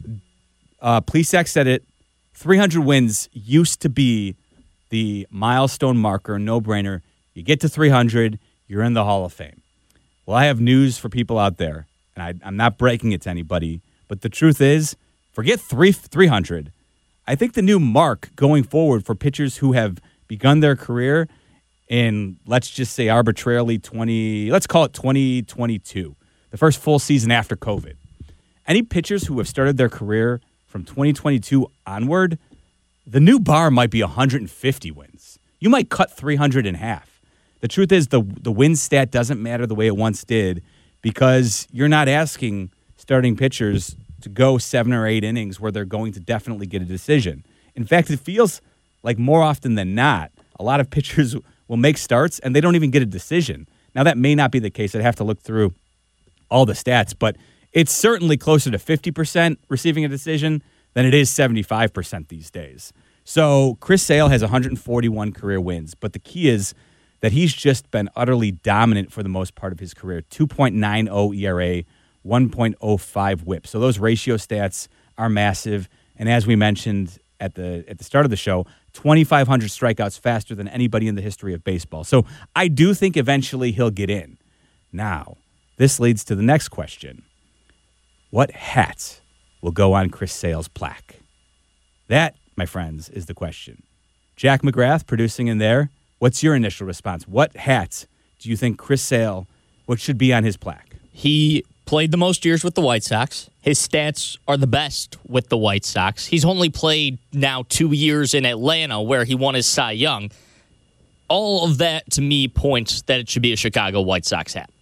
uh, Plesac said it, three hundred wins used to be the milestone marker, no-brainer. You get to three hundred, you're in the Hall of Fame. Well, I have news for people out there, and I, I'm not breaking it to anybody, but the truth is, forget three, 300. I think the new mark going forward for pitchers who have begun their career in, let's just say arbitrarily twenty, let's call it twenty twenty-two, the first full season after COVID. Any pitchers who have started their career from twenty twenty-two onward, the new bar might be one hundred fifty wins. You might cut three hundred in half. The truth is the the win stat doesn't matter the way it once did because you're not asking starting pitchers to go seven or eight innings where they're going to definitely get a decision. In fact, it feels like more often than not, a lot of pitchers will make starts and they don't even get a decision. Now, that may not be the case. I'd have to look through all the stats, but it's certainly closer to fifty percent receiving a decision than it is seventy-five percent these days. So Chris Sale has one hundred forty-one career wins, but the key is that he's just been utterly dominant for the most part of his career. two point nine oh E R A, one point oh five whip. So those ratio stats are massive. And as we mentioned at the at the start of the show, twenty-five hundred strikeouts faster than anybody in the history of baseball. So I do think eventually he'll get in. Now, this leads to the next question. What hat will go on Chris Sale's plaque? That, my friends, is the question. Jack McGrath producing in there. What's your initial response? What hat do you think Chris Sale, what should be on his plaque? He played the most years with the White Sox. His stats are the best with the White Sox. He's only played now two years in Atlanta where he won his Cy Young. All of that, to me, points that it should be a Chicago White Sox hat.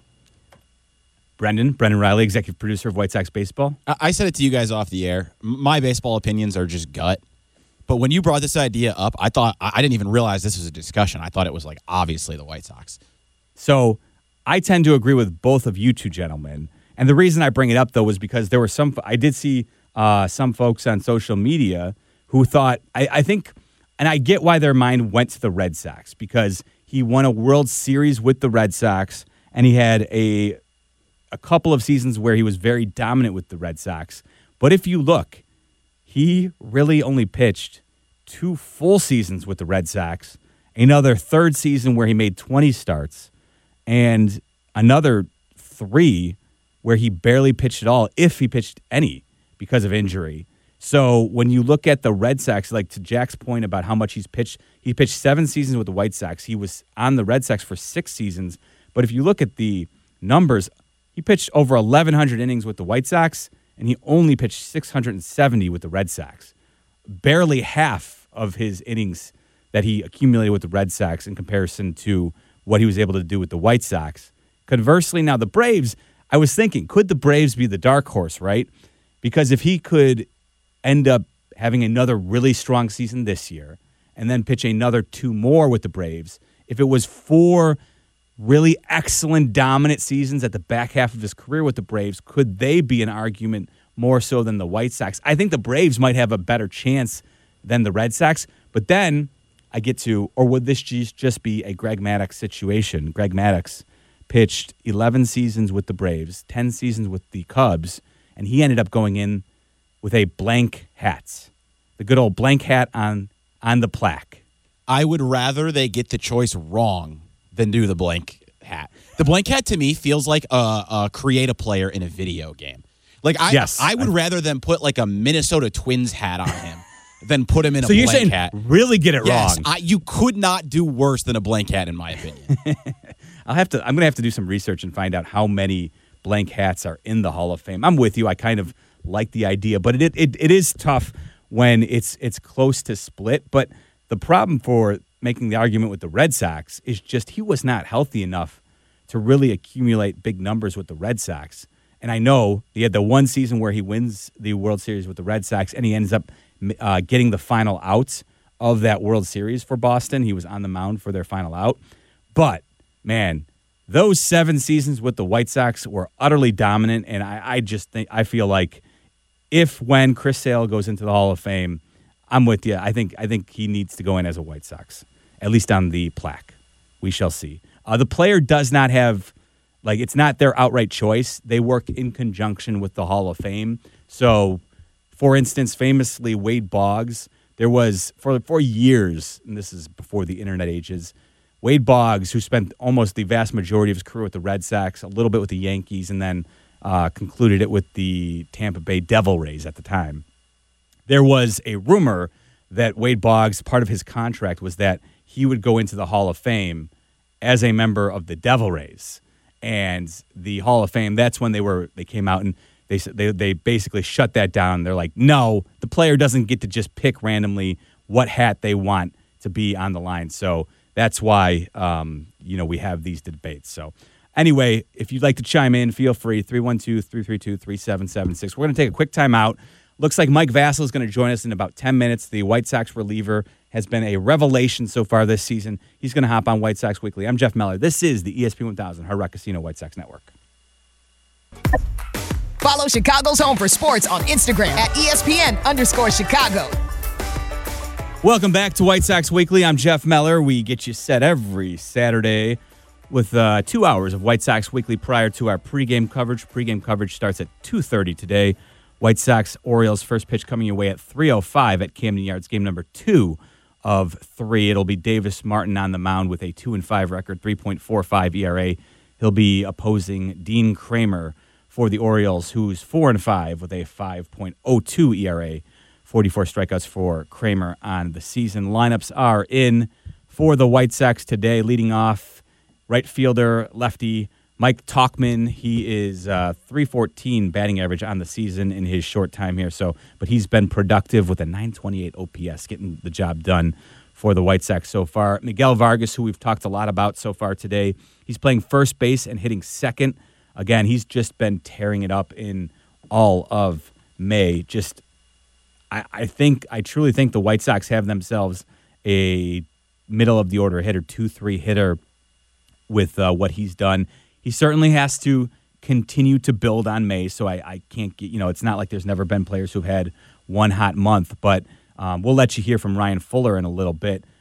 Brendan, Brendan Riley, executive producer of White Sox Baseball. I said it to you guys off the air. My baseball opinions are just gut. But when you brought this idea up, I thought I didn't even realize this was a discussion. I thought it was like obviously the White Sox. So I tend to agree with both of you two gentlemen. And the reason I bring it up, though, was because there were some, I did see uh, some folks on social media who thought, I, I think, and I get why their mind went to the Red Sox because He won a World Series with the Red Sox, and he had a a couple of seasons where he was very dominant with the Red Sox. But if you look, he really only pitched two full seasons with the Red Sox, another third season where he made twenty starts, and another three where he barely pitched at all, if he pitched any, because of injury. So when you look at the Red Sox, like to Jack's point about how much he's pitched, he pitched seven seasons with the White Sox. He was on the Red Sox for six seasons. But if you look at the numbers, he pitched over eleven hundred innings with the White Sox, and he only pitched six hundred seventy with the Red Sox. Barely half of his innings that he accumulated with the Red Sox in comparison to what he was able to do with the White Sox. Conversely, now the Braves, I was thinking, could the Braves be the dark horse, right? Because if he could end up having another really strong season this year and then pitch another two more with the Braves, if it was four really excellent, dominant seasons at the back half of his career with the Braves, could they be an argument more so than the White Sox? I think the Braves might have a better chance than the Red Sox, but then I get to, or would this just be a Greg Maddux situation? Greg Maddux pitched eleven seasons with the Braves, ten seasons with the Cubs, and he ended up going in with a blank hat, the good old blank hat on on the plaque. I would rather they get the choice wrong than do the blank hat. The blank hat to me feels like a, a create a player in a video game. Like I, yes, I would I, rather than put like a Minnesota Twins hat on him than put him in so a you're blank saying hat. Really get it yes, wrong. I, you could not do worse than a blank hat, in my opinion. I'll have to. I'm going to have to do some research and find out how many blank hats are in the Hall of Fame. I'm with you. I kind of like the idea, but it it, it is tough when it's it's close to split. But the problem for making the argument with the Red Sox is just he was not healthy enough to really accumulate big numbers with the Red Sox. And I know he had the one season where he wins the World Series with the Red Sox, and he ends up uh, getting the final out of that World Series for Boston. He was on the mound for their final out. But, man, those seven seasons with the White Sox were utterly dominant, and I, I just think I feel like if when Chris Sale goes into the Hall of Fame, I'm with you. I think I think he needs to go in as a White Sox, at least on the plaque. We shall see. Uh, the player does not have, like, it's not their outright choice. They work in conjunction with the Hall of Fame. So, for instance, famously, Wade Boggs, there was, for, for years, and this is before the internet ages, Wade Boggs, who spent almost the vast majority of his career with the Red Sox, a little bit with the Yankees, and then uh, concluded it with the Tampa Bay Devil Rays at the time. There was a rumor that Wade Boggs, part of his contract was that he would go into the Hall of Fame as a member of the Devil Rays. And the Hall of Fame, that's when they were they came out and they they they basically shut that down. They're like, no, the player doesn't get to just pick randomly what hat they want to be on the line. So that's why um, you know we have these debates. So anyway, if you'd like to chime in, feel free, three one two, three three two, three seven seven six. We're going to take a quick time out. Looks like Mike Vasil is going to join us in about ten minutes. The White Sox reliever has been a revelation so far this season. He's going to hop on White Sox Weekly. I'm Jeff Meller. This is the E S P one thousand Hard Rock Casino White Sox Network. Follow Chicago's Home for Sports on Instagram at E S P N underscore Chicago. Welcome back to White Sox Weekly. I'm Jeff Meller. We get you set every Saturday with uh, two hours of White Sox Weekly prior to our pregame coverage. Pregame coverage starts at two thirty today. White Sox-Orioles first pitch coming your way at three oh five at Camden Yards, game number two of three. It'll be Davis Martin on the mound with a two and five record, three point four five E R A. He'll be opposing Dean Kramer for the Orioles, who's four and five with a five point oh two E R A. forty-four strikeouts for Kramer on the season. Lineups are in for the White Sox today. Leading off, right fielder, lefty, Mike Tauchman. He is uh, three fourteen batting average on the season in his short time here. So, but he's been productive with a nine twenty-eight O P S, getting the job done for the White Sox so far. Miguel Vargas, who we've talked a lot about so far today, he's playing first base and hitting second. Again, he's just been tearing it up in all of May. Just, I, I think, I truly think the White Sox have themselves a middle of the order hitter, two three hitter with uh, what he's done. He certainly has to continue to build on May, so I, I can't get, you know, it's not like there's never been players who've had one hot month, but um, we'll let you hear from Ryan Fuller in a little bit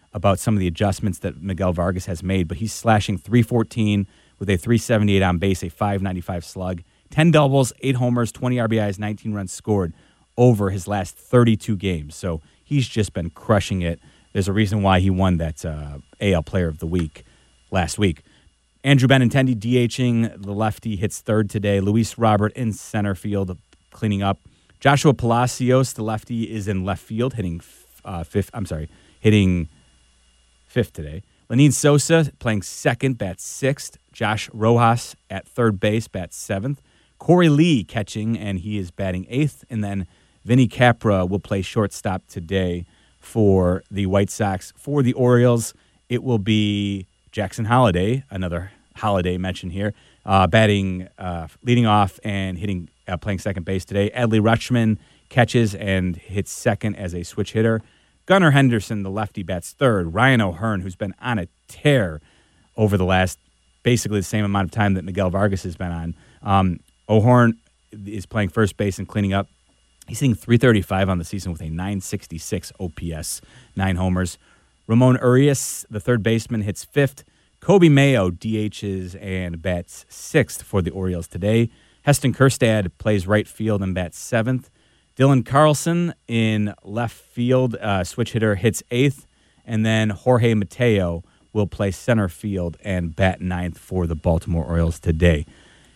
about some of the adjustments that Miguel Vargas has made, but he's slashing three fourteen with a three seventy-eight on base, a five ninety-five slug, ten doubles, eight homers, twenty R B Is, nineteen runs scored over his last thirty-two games. So he's just been crushing it. There's a reason why he won that uh, A L Player of the Week last week. Andrew Benintendi DHing the lefty, hits third today. Luis Robert in center field, cleaning up. Joshua Palacios, the lefty, is in left field, hitting uh, fifth. I'm sorry, hitting fifth today. Lenyn Sosa playing second, bats sixth. Josh Rojas at third base, bats seventh. Corey Lee catching, and he is batting eighth. And then Vinny Capra will play shortstop today for the White Sox. For the Orioles, it will be Jackson Holliday, another Holliday mention here, uh, batting, uh, leading off and hitting, uh, playing second base today. Adley Rutschman catches and hits second as a switch hitter. Gunnar Henderson, the lefty, bats third. Ryan O'Hearn, who's been on a tear over the last basically the same amount of time that Miguel Vargas has been on. Um, O'Hearn is playing first base and cleaning up. He's hitting three thirty-five on the season with a nine sixty-six O P S, nine homers. Ramon Urias, the third baseman, hits fifth. Kobe Mayo D Hs and bats sixth for the Orioles today. Heston Kjerstad plays right field and bats seventh. Dylan Carlson in left field, uh, switch hitter, hits eighth. And then Jorge Mateo will play center field and bat ninth for the Baltimore Orioles today.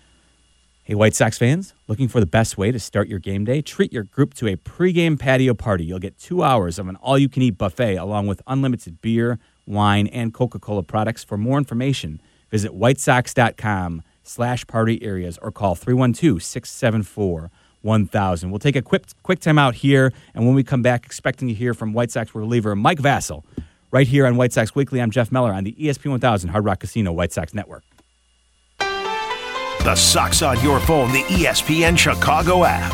Hey, White Sox fans, looking for the best way to start your game day? Treat your group to a pregame patio party. You'll get two hours of an all-you-can-eat buffet along with unlimited beer, wine, and Coca-Cola products. For more information, visit whitesox.com slash party areas or call three one two, six seven four, one thousand. We'll take a quick quick time out here, and when we come back, expecting to hear from White Sox reliever Mike Vasil right here on White Sox Weekly. I'm Jeff Meller on the E S P one thousand Hard Rock Casino White Sox Network. The Sox on your phone, the E S P N Chicago app.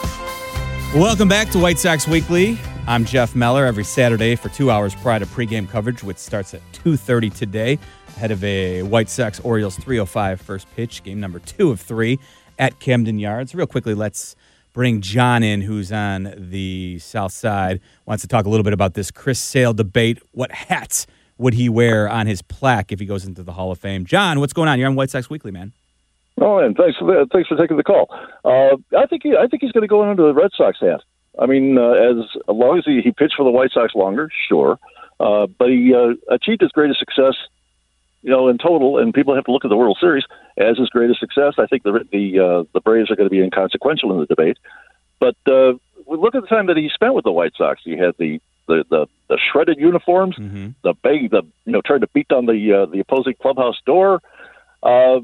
Welcome back to White Sox Weekly. I'm Jeff Meller every Saturday for two hours prior to pregame coverage, which starts at two thirty today, ahead of a White Sox-Orioles three oh five first pitch, game number two of three at Camden Yards. Real quickly, let's bring John in, who's on the south side, wants to talk a little bit about this Chris Sale debate. What hats would he wear on his plaque if he goes into the Hall of Fame? John, what's going on? You're on White Sox Weekly, man. Oh, and thanks for the, thanks for taking the call. Uh, I think he, I think he's going to go under the Red Sox hat. I mean, uh, as, as long as he, he pitched for the White Sox longer, sure, uh, but he uh, achieved his greatest success, you know, in total. And people have to look at the World Series as his greatest success. I think the the uh, the Braves are going to be inconsequential in the debate. But uh, look at the time that he spent with the White Sox. He had the the, the, the shredded uniforms, mm-hmm. the big, the you know, trying to beat down the uh, the opposing clubhouse door. Uh,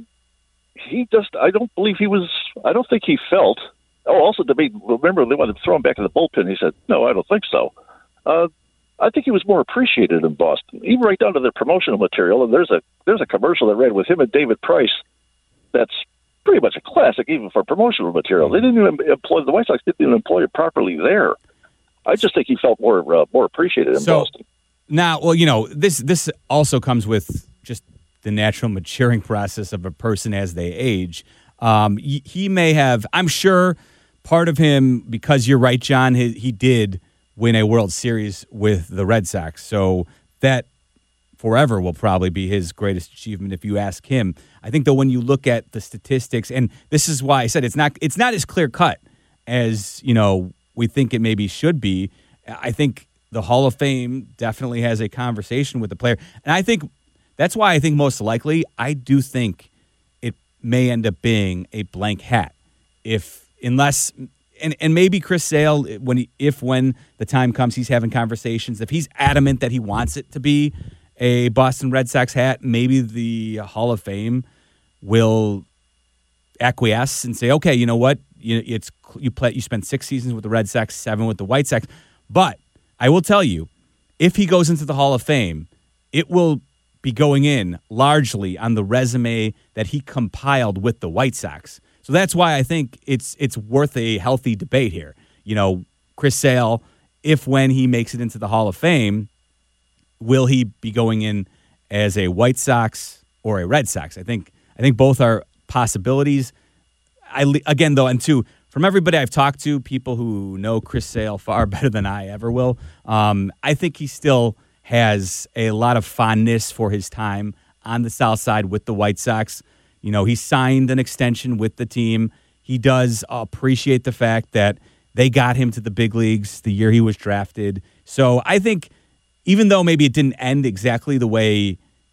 He just, I don't believe he was, I don't think he felt, oh, also debate, remember they wanted to throw him back in the bullpen. He said, no, I don't think so. Uh, I think he was more appreciated in Boston, even right down to their promotional material. And there's a there's a commercial that ran with him and David Price that's pretty much a classic, even for promotional material. They didn't even employ, the White Sox didn't even employ it properly there. I just think he felt more uh, more appreciated in so, Boston. Now, well, you know, this this also comes with just the natural maturing process of a person as they age. Um, he, he may have, I'm sure part of him, because you're right, John, he, he did win a World Series with the Red Sox. So that forever will probably be his greatest achievement if you ask him. I think, though, when you look at the statistics, and this is why I said it's not it's not as clear-cut as, you know, we think it maybe should be. I think the Hall of Fame definitely has a conversation with the player. And I think that's why I think most likely, I do think it may end up being a blank hat. If, unless, and, and maybe Chris Sale, when he, if when the time comes, he's having conversations, if he's adamant that he wants it to be a Boston Red Sox hat, maybe the Hall of Fame will acquiesce and say, okay, you know what, you, it's you play, you spent six seasons with the Red Sox, seven with the White Sox. But I will tell you, if he goes into the Hall of Fame, it will be going in largely on the resume that he compiled with the White Sox. So that's why I think it's it's worth a healthy debate here. You know, Chris Sale, if when he makes it into the Hall of Fame, will he be going in as a White Sox or a Red Sox? I think I think both are possibilities. I again though, and two, from everybody I've talked to, people who know Chris Sale far better than I ever will, um, I think he still has a lot of fondness for his time on the South Side with the White Sox. You know, he signed an extension with the team. He does appreciate the fact that they got him to the big leagues the year he was drafted. So I think even though maybe it didn't end exactly the way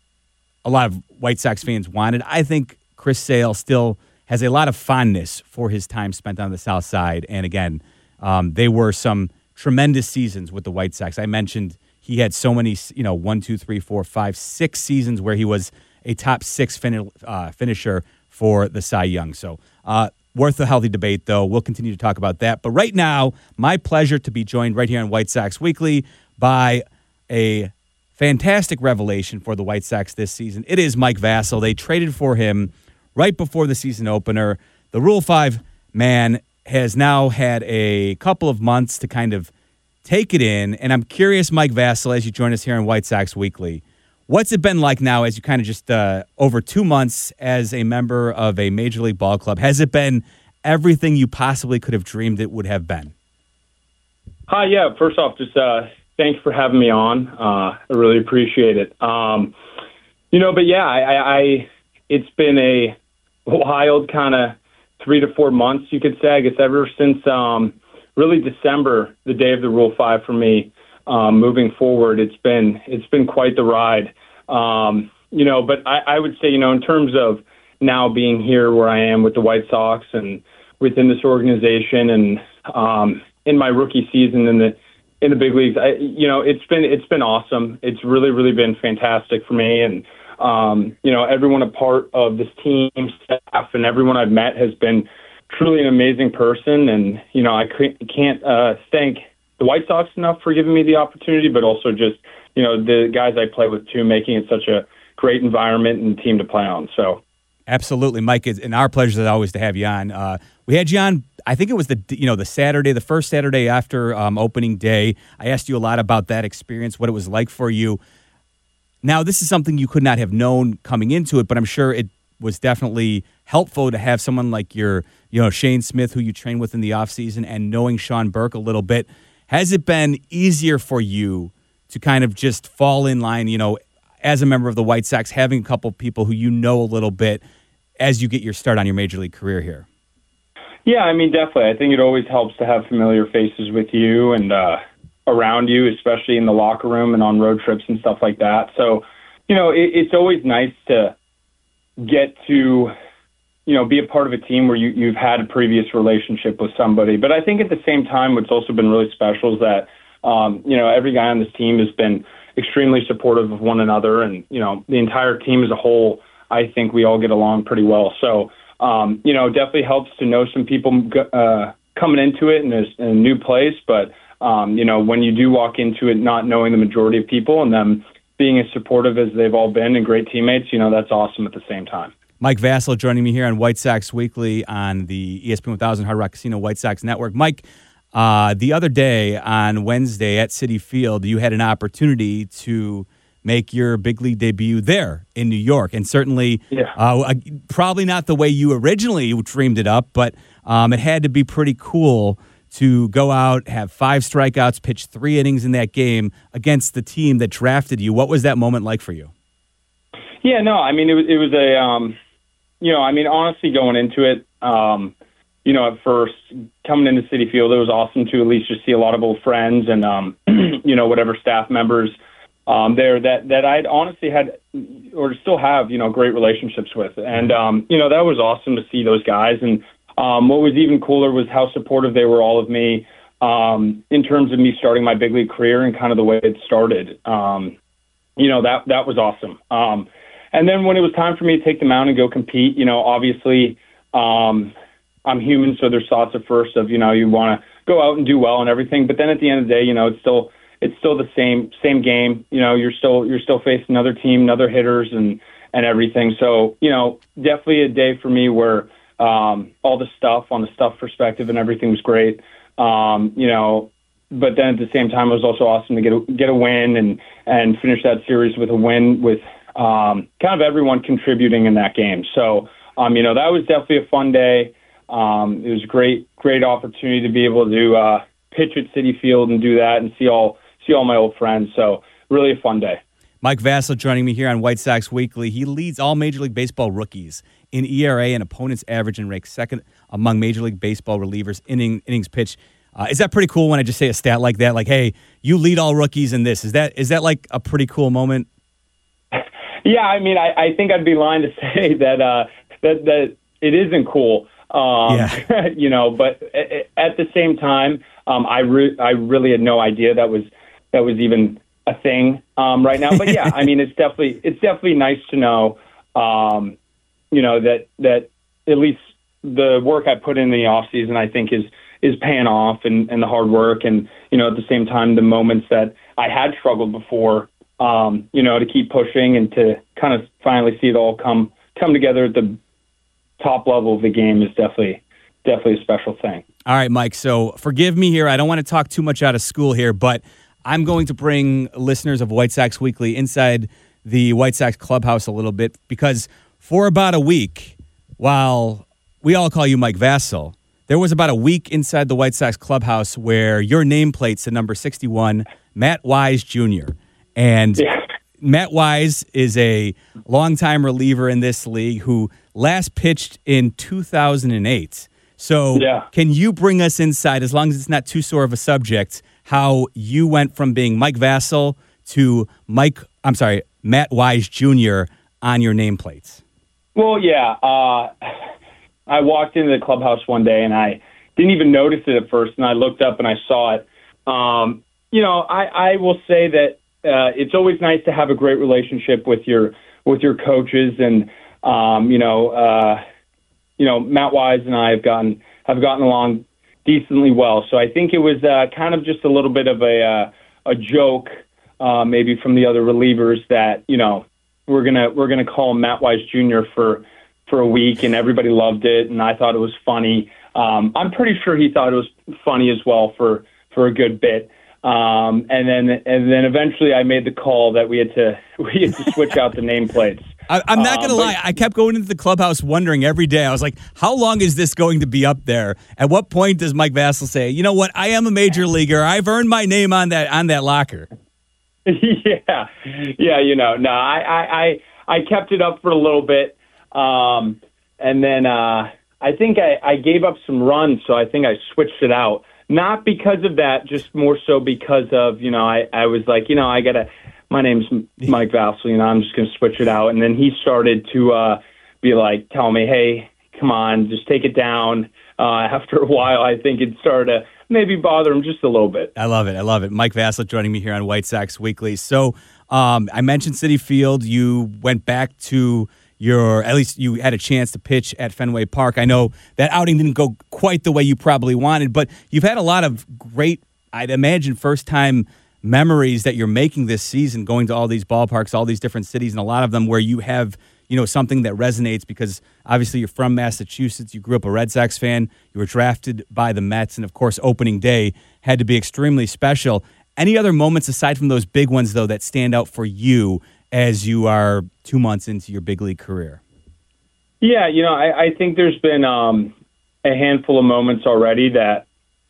a lot of White Sox fans wanted, I think Chris Sale still has a lot of fondness for his time spent on the South Side. And again, um, they were some tremendous seasons with the White Sox. I mentioned he had so many, you know, one, two, three, four, five, six seasons where he was a top six fin- uh, finisher for the Cy Young. So uh, worth a healthy debate, though. We'll continue to talk about that. But right now, my pleasure to be joined right here on White Sox Weekly by a fantastic revelation for the White Sox this season. It is Mike Vasil. They traded for him right before the season opener. The Rule five man has now had a couple of months to kind of take it in. And I'm curious, Mike Vasil, as you join us here on White Sox Weekly, what's it been like now as you kind of just uh, over two months as a member of a Major League ball club? Has it been everything you possibly could have dreamed it would have been? Hi, yeah. First off, just uh, thanks for having me on. Uh, I really appreciate it. Um, you know, but yeah, I, I, I it's been a wild kind of three to four months, you could say. I guess ever since um, really December, the day of the Rule Five for me. Um, moving forward, it's been it's been quite the ride. Um, you know, but I, I would say, you know, in terms of now being here where I am with the White Sox and within this organization, and um, in my rookie season in the in the big leagues, I, you know, it's been it's been awesome. It's really really been fantastic for me, and um, you know, everyone a part of this team, staff, and everyone I've met has been truly an amazing person, and you know, I can't uh, thank the White Sox enough for giving me the opportunity, but also just, you know, the guys I play with too, making it such a great environment and team to play on. So, absolutely, Mike. It's and our pleasure as always to have you on. Uh, we had you on. I think it was the you know the Saturday, the first Saturday after um, opening day. I asked you a lot about that experience, what it was like for you. Now, this is something you could not have known coming into it, but I'm sure it was definitely helpful to have someone like your, you know, Shane Smith, who you train with in the offseason, and knowing Sean Burke a little bit. Has it been easier for you to kind of just fall in line, you know, as a member of the White Sox, having a couple of people who you know a little bit as you get your start on your Major League career here? Yeah, I mean, definitely. I think it always helps to have familiar faces with you and uh, around you, especially in the locker room and on road trips and stuff like that. So, you know, it, it's always nice to get to, you know, be a part of a team where you, you've had a previous relationship with somebody. But I think at the same time, what's also been really special is that, um, you know, every guy on this team has been extremely supportive of one another. And, you know, the entire team as a whole, I think we all get along pretty well. So, um, you know, definitely helps to know some people uh, coming into it in a, in a new place. But, um, you know, when you do walk into it not knowing the majority of people and them being as supportive as they've all been and great teammates, you know, that's awesome at the same time. Mike Vasil joining me here on White Sox Weekly on the E S P N one thousand Hard Rock Casino White Sox Network. Mike, uh, the other day on Wednesday at Citi Field, you had an opportunity to make your big league debut there in New York. And certainly yeah. uh, probably not the way you originally dreamed it up, but um, it had to be pretty cool to go out, have five strikeouts, pitch three innings in that game against the team that drafted you. What was that moment like for you? Yeah, no, I mean, it was, it was a, um, you know, I mean, honestly, going into it, um, you know, at first, coming into Citi Field, it was awesome to at least just see a lot of old friends and, um, you know, whatever staff members um, there that, that I'd honestly had or still have, you know, great relationships with. And, um, you know, that was awesome to see those guys. And um, what was even cooler was how supportive they were all of me um, in terms of me starting my big league career and kind of the way it started. Um, you know, that that was awesome. Um, and then when it was time for me to take the mound and go compete, you know, obviously um, I'm human, so there's thoughts at first of, you know, you want to go out and do well and everything. But then at the end of the day, you know, it's still it's still the same same game. You know, you're still you're still facing another team, another hitters and, and everything. So, you know, definitely a day for me where um, all the stuff on the stuff perspective and everything was great. Um, you know, but then at the same time, it was also awesome to get a, get a win and, and finish that series with a win with um, kind of everyone contributing in that game. So, um, you know, that was definitely a fun day. Um, it was a great, great opportunity to be able to uh, pitch at Citi Field and do that and see all see all my old friends. So really a fun day. Mike Vasil joining me here on White Sox Weekly. He leads all Major League Baseball rookies in E R A and opponent's average and ranks second among Major League Baseball relievers inning, innings pitched. Uh, is that pretty cool when I just say a stat like that? Like, hey, you lead all rookies in this. Is that is that like a pretty cool moment? Yeah, I mean, I, I think I'd be lying to say that uh, that that it isn't cool. Um, yeah. You know, but at the same time, um, I re- I really had no idea that was that was even a thing um, right now. But yeah, I mean, it's definitely it's definitely nice to know, um, you know, that that at least the work I put in the off season, I think is is paying off, and, and the hard work, and you know, at the same time, the moments that I had struggled before, um, you know, to keep pushing and to kind of finally see it all come come together at the top level of the game is definitely definitely a special thing. All right, Mike. So forgive me here. I don't want to talk too much out of school here, but I'm going to bring listeners of White Sox Weekly inside the White Sox clubhouse a little bit, because for about a week, while we all call you Mike Vasil, there was about a week inside the White Sox clubhouse where your nameplate said number sixty-one, Matt Wise Junior And yeah. Matt Wise is a longtime reliever in this league who last pitched in two thousand eight. So yeah. Can you bring us inside, as long as it's not too sore of a subject, how you went from being Mike Vasil to Mike, I'm sorry, Matt Wise Junior on your nameplates? Well, yeah. Uh, I walked into the clubhouse one day and I didn't even notice it at first, and I looked up and I saw it. Um, you know, I, I will say that uh, it's always nice to have a great relationship with your with your coaches, and um, you know, uh, you know, Matt Wise and I have gotten have gotten along decently well. So I think it was uh, kind of just a little bit of a uh, a joke, uh, maybe from the other relievers, that you know we're gonna we're gonna call him Matt Wise Junior for for a week, and everybody loved it, and I thought it was funny. Um, I'm pretty sure he thought it was funny as well for for a good bit. Um, and then and then eventually I made the call that we had to we had to switch out the nameplates. I, I'm not going to um, lie. I kept going into the clubhouse wondering every day. I was like, how long is this going to be up there? At what point does Mike Vasil say, you know what, I am a major leaguer. I've earned my name on that on that locker. yeah. Yeah, you know, no, I, I, I, I kept it up for a little bit. Um, and then uh, I think I, I gave up some runs, so I think I switched it out. Not because of that, just more so because of, you know, I, I was like, you know, I got to, my name's Mike Vasil, you know, I'm just going to switch it out. And then he started to uh, be like, tell me, hey, come on, just take it down. Uh, after a while, I think it started to maybe bother him just a little bit. I love it. I love it. Mike Vasil joining me here on White Sox Weekly. So um, I mentioned Citi Field. You went back to your, at least you had a chance to pitch at Fenway Park. I know that outing didn't go quite the way you probably wanted, but you've had a lot of great, I'd imagine, first-time memories that you're making this season, going to all these ballparks, all these different cities, and a lot of them where you have, you know, something that resonates, because obviously you're from Massachusetts. You grew up a Red Sox fan. You were drafted by the Mets, and of course, opening day had to be extremely special. Any other moments aside from those big ones, though, that stand out for you as you are two months into your big league career? Yeah, you know, I, I think there's been um, a handful of moments already that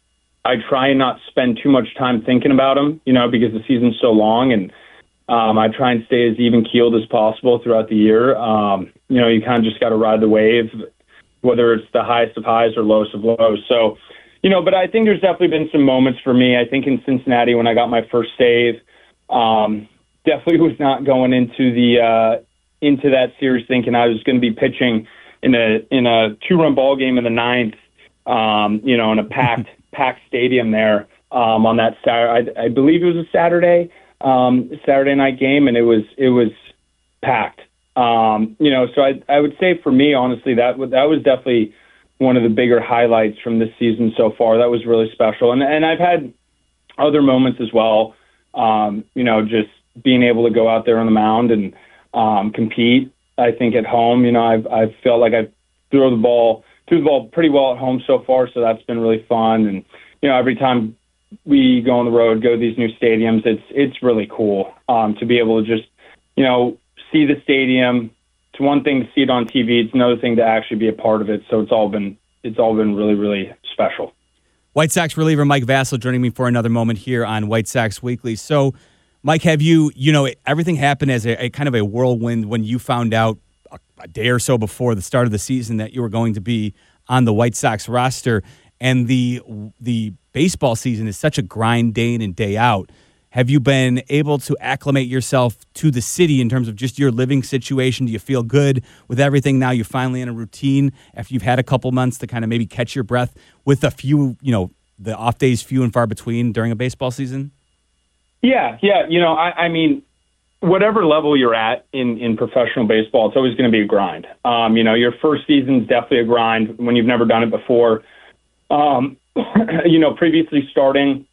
I try and not spend too much time thinking about them, you know, because the season's so long, and um, I try and stay as even-keeled as possible throughout the year. Um, you know, you kind of just got to ride the wave, whether it's the highest of highs or lowest of lows. So, you know, but I think there's definitely been some moments for me. I think in Cincinnati when I got my first save, um, definitely was not going into the uh, into that series thinking I was going to be pitching in a in a two-run ball game in the ninth, um, you know, in a packed packed stadium there um, on that Saturday. I, I believe it was a Saturday um, Saturday night game, and it was it was packed. Um, you know, so I I would say for me, honestly, that that was definitely one of the bigger highlights from this season so far. That was really special, and and I've had other moments as well. Um, you know, just being able to go out there on the mound and um, compete. I think at home, you know, I've I've felt like I've threw the ball threw the ball pretty well at home so far, so that's been really fun. And you know, every time we go on the road, go to these new stadiums, it's it's really cool um, to be able to just, you know, see the stadium. It's one thing to see it on T V; it's another thing to actually be a part of it. So it's all been it's all been really really special. White Sox reliever Mike Vasil joining me for another moment here on White Sox Weekly. So, Mike, have you, you know, everything happened as a, a kind of a whirlwind when you found out a, a day or so before the start of the season that you were going to be on the White Sox roster, and the the baseball season is such a grind day in and day out. Have you been able to acclimate yourself to the city in terms of just your living situation? Do you feel good with everything now? You're finally in a routine after you've had a couple months to kind of maybe catch your breath with a few, you know, the off days few and far between during a baseball season? Yeah, yeah. You know, I, I mean, whatever level you're at in, in professional baseball, it's always going to be a grind. Um, you know, your first season's definitely a grind when you've never done it before. Um, you know, previously starting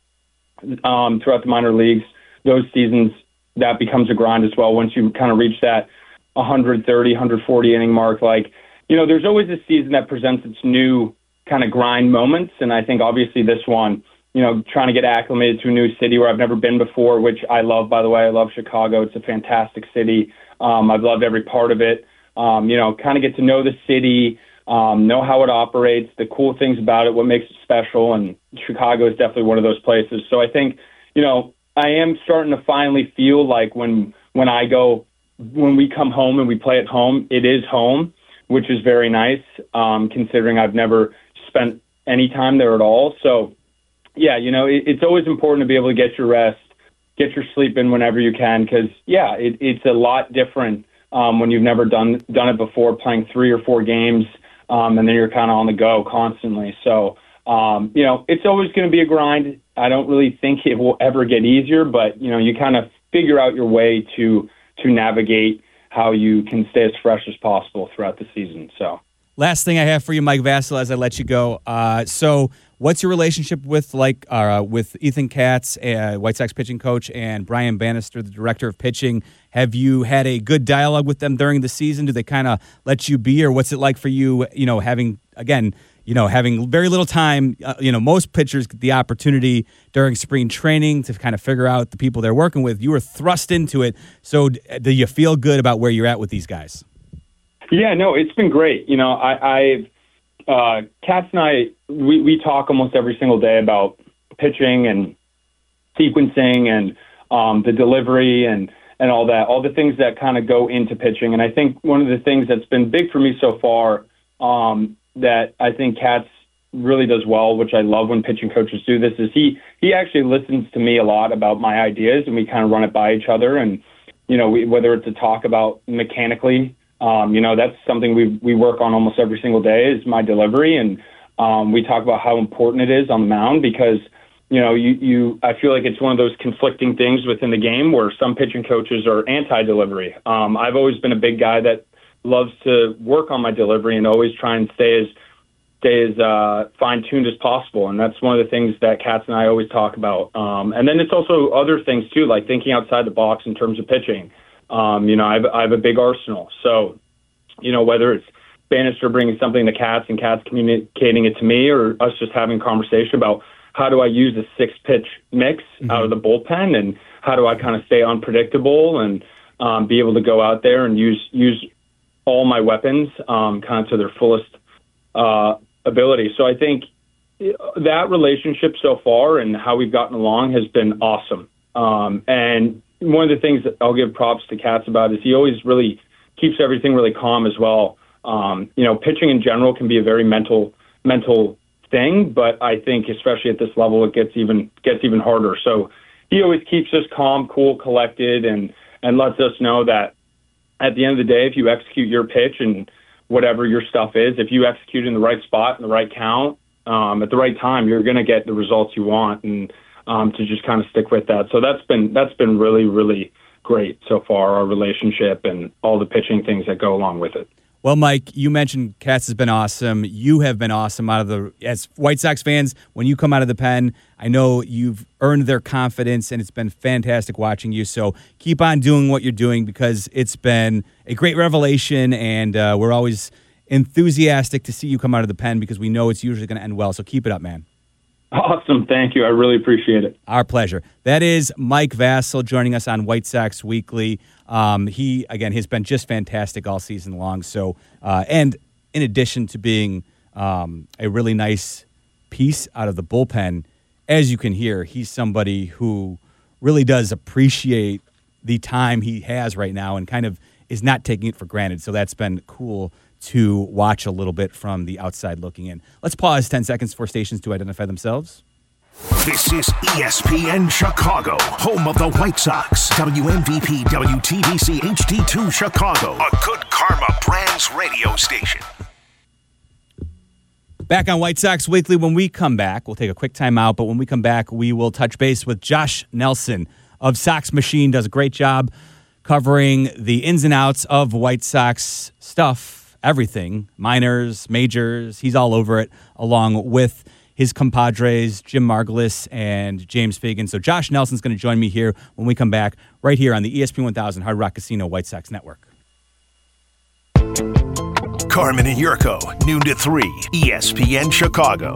um, throughout the minor leagues, those seasons, that becomes a grind as well once you kind of reach that one thirty, one forty inning mark. Like, you know, there's always a season that presents its new kind of grind moments. And I think obviously this one, you know, trying to get acclimated to a new city where I've never been before, which I love, by the way. I love Chicago. It's a fantastic city. Um, I've loved every part of it. Um, you know, kind of get to know the city, um, know how it operates, the cool things about it, what makes it special. And Chicago is definitely one of those places. So I think, you know, I am starting to finally feel like when when I go, when we come home and we play at home, it is home, which is very nice, um, considering I've never spent any time there at all. So, yeah, you know, it, it's always important to be able to get your rest, get your sleep in whenever you can, because, yeah, it, it's a lot different um, when you've never done done it before, playing three or four games, um, and then you're kind of on the go constantly. So, um, you know, it's always going to be a grind. I don't really think it will ever get easier, but, you know, you kind of figure out your way to to navigate how you can stay as fresh as possible throughout the season. So, last thing I have for you, Mike Vasil, as I let you go. Uh, so, what's your relationship with like uh, with Ethan Katz, uh, White Sox pitching coach, and Brian Bannister, the director of pitching? Have you had a good dialogue with them during the season? Do they kind of let you be, or what's it like for you? You know, having again. You know, having very little time, uh, you know, most pitchers get the opportunity during spring training to kind of figure out the people they're working with. You were thrust into it. So do you feel good about where you're at with these guys? Yeah, no, it's been great. You know, I, I've, uh, Katz and I, we, we talk almost every single day about pitching and sequencing and um, the delivery and, and all that, all the things that kind of go into pitching. And I think one of the things that's been big for me so far, um, that I think Katz really does well, which I love when pitching coaches do this, is he he actually listens to me a lot about my ideas, and we kind of run it by each other. And, you know, we, whether it's a talk about mechanically, um, you know, that's something we we work on almost every single day is my delivery. And um, we talk about how important it is on the mound because, you know, you, you I feel like it's one of those conflicting things within the game where some pitching coaches are anti-delivery. Um, I've always been a big guy that loves to work on my delivery and always try and stay as stay as uh, fine-tuned as possible. And that's one of the things that Katz and I always talk about. Um, and then it's also other things, too, like thinking outside the box in terms of pitching. Um, you know, I have, I have a big arsenal. So, you know, whether it's Bannister bringing something to Katz and Katz communicating it to me or us just having a conversation about how do I use a six-pitch mix mm-hmm. out of the bullpen and how do I kind of stay unpredictable and um, be able to go out there and use use all my weapons um, kind of to their fullest uh, ability. So I think that relationship so far and how we've gotten along has been awesome. Um, and one of the things that I'll give props to Katz about is he always really keeps everything really calm as well. Um, you know, pitching in general can be a very mental mental thing, but I think especially at this level, it gets even gets even harder. So he always keeps us calm, cool, collected, and and lets us know that at the end of the day, if you execute your pitch and whatever your stuff is, if you execute in the right spot, in the right count, um, at the right time, you're going to get the results you want, and um, to just kind of stick with that. So that's been that's been really, really great so far, our relationship and all the pitching things that go along with it. Well, Mike, you mentioned Katz has been awesome. You have been awesome out of the as White Sox fans. When you come out of the pen, I know you've earned their confidence, and it's been fantastic watching you. So keep on doing what you're doing because it's been a great revelation, and uh, we're always enthusiastic to see you come out of the pen because we know it's usually going to end well. So keep it up, man. Awesome. Thank you. I really appreciate it. Our pleasure. That is Mike Vasil joining us on White Sox Weekly. Um, he, again, has been just fantastic all season long. So, uh, and in addition to being um, a really nice piece out of the bullpen, as you can hear, he's somebody who really does appreciate the time he has right now and kind of is not taking it for granted. So that's been cool to watch a little bit from the outside looking in. Let's pause ten seconds for stations to identify themselves. This is E S P N Chicago, home of the White Sox. W M V P, W T B C, H D two Chicago, a Good Karma Brands radio station. Back on White Sox Weekly. When we come back, we'll take a quick time out, but when we come back, we will touch base with Josh Nelson of Sox Machine. Does a great job covering the ins and outs of White Sox stuff, everything, minors, majors. He's all over it, along with his compadres, Jim Margulis and James Fagan. So Josh Nelson's going to join me here when we come back, right here on the E S P N one thousand Hard Rock Casino White Sox Network. Carmen and Yurko, noon to three, E S P N Chicago.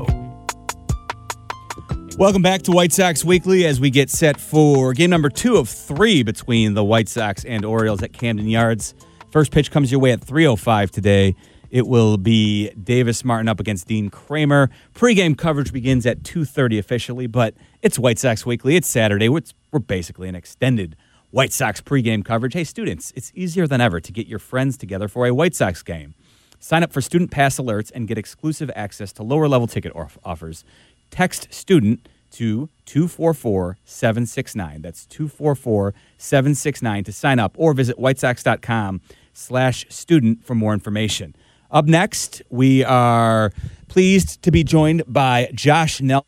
Welcome back to White Sox Weekly as we get set for game number two of three between the White Sox and Orioles at Camden Yards. First pitch comes your way at three oh five today. It will be Davis Martin up against Dean Kramer. Pre-game coverage begins at two thirty officially, but it's White Sox Weekly. It's Saturday. We're, we're basically an extended White Sox pre-game coverage. Hey, students, it's easier than ever to get your friends together for a White Sox game. Sign up for Student Pass alerts and get exclusive access to lower-level ticket off- offers. Text STUDENT to two four four, seven six nine. That's two four four, seven six nine to sign up, or visit whitesox.com slash student for more information. Up next, we are pleased to be joined by Josh Nel-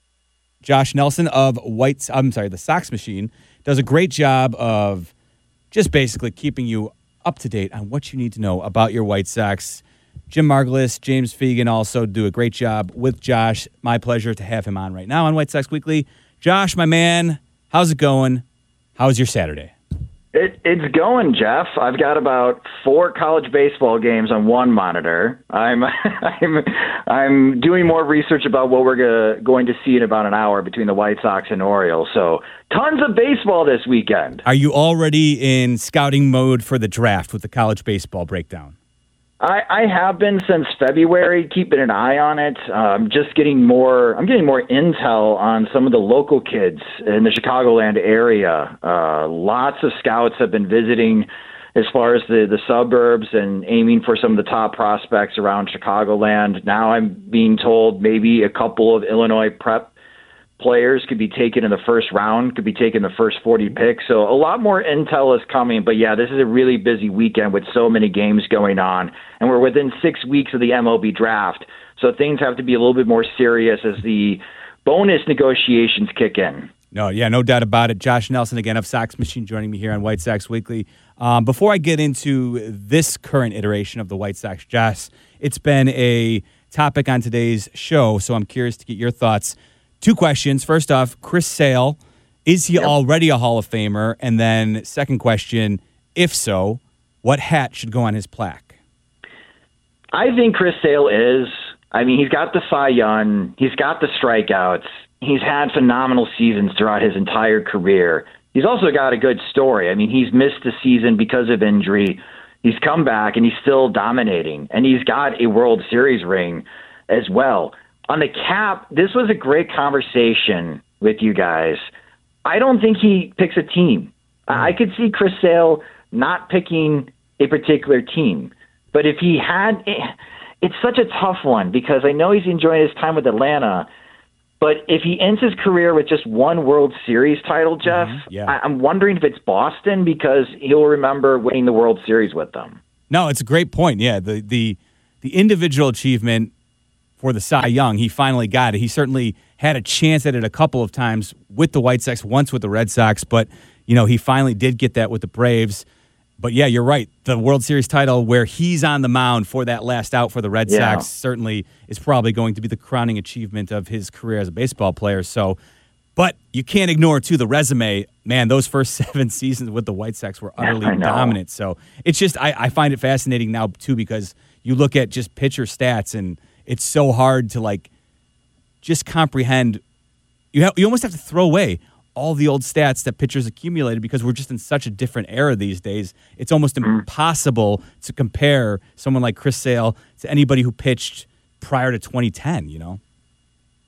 Josh Nelson of White. I'm sorry, the Sox Machine. Does a great job of just basically keeping you up to date on what you need to know about your White Sox. Jim Margulis, James Fagan also do a great job with Josh. My pleasure to have him on right now on White Sox Weekly. Josh, my man, how's it going? How's your Saturday? It, it's going, Jeff. I've got about four college baseball games on one monitor. I'm I'm I'm doing more research about what we're go, going to see in about an hour between the White Sox and Orioles. So tons of baseball this weekend. Are you already in scouting mode for the draft with the college baseball breakdown? I, I have been since February, keeping an eye on it. I'm um, just getting more. I'm getting more intel on some of the local kids in the Chicagoland area. Uh, lots of scouts have been visiting as far as the, the suburbs and aiming for some of the top prospects around Chicagoland. Now I'm being told maybe a couple of Illinois prep players could be taken in the first round, could be taken the first forty picks. So a lot more intel is coming. But, yeah, this is a really busy weekend with so many games going on. And we're within six weeks of the M L B draft. So things have to be a little bit more serious as the bonus negotiations kick in. No, yeah, no doubt about it. Josh Nelson, again, of Sox Machine, joining me here on White Sox Weekly. Um, before I get into this current iteration of the White Sox, Josh, it's been a topic on today's show, so I'm curious to get your thoughts. Two questions. First off, Chris Sale, is he yep. already a Hall of Famer? And then second question, if so, what hat should go on his plaque? I think Chris Sale is. I mean, he's got the Cy Young. He's got the strikeouts. He's had phenomenal seasons throughout his entire career. He's also got a good story. I mean, he's missed a season because of injury. He's come back, and he's still dominating. And he's got a World Series ring as well. On the cap, this was a great conversation with you guys. I don't think he picks a team. I could see Chris Sale not picking a particular team. But if he had, it's such a tough one because I know he's enjoying his time with Atlanta. But if he ends his career with just one World Series title, Jeff, mm-hmm. yeah. I, I'm wondering if it's Boston because he'll remember winning the World Series with them. No, it's a great point. Yeah, the the the individual achievement for the Cy Young, he finally got it. He certainly had a chance at it a couple of times with the White Sox, once with the Red Sox, but, you know, he finally did get that with the Braves. But, yeah, you're right. The World Series title where he's on the mound for that last out for the Red yeah. Sox certainly is probably going to be the crowning achievement of his career as a baseball player. So, but you can't ignore, too, the resume. Man, those first seven seasons with the White Sox were utterly yeah, dominant. So it's just I, I find it fascinating now, too, because you look at just pitcher stats and it's so hard to, like, just comprehend. You have, you almost have to throw away all the old stats that pitchers accumulated because we're just in such a different era these days. It's almost impossible to compare someone like Chris Sale to anybody who pitched prior to twenty ten, you know?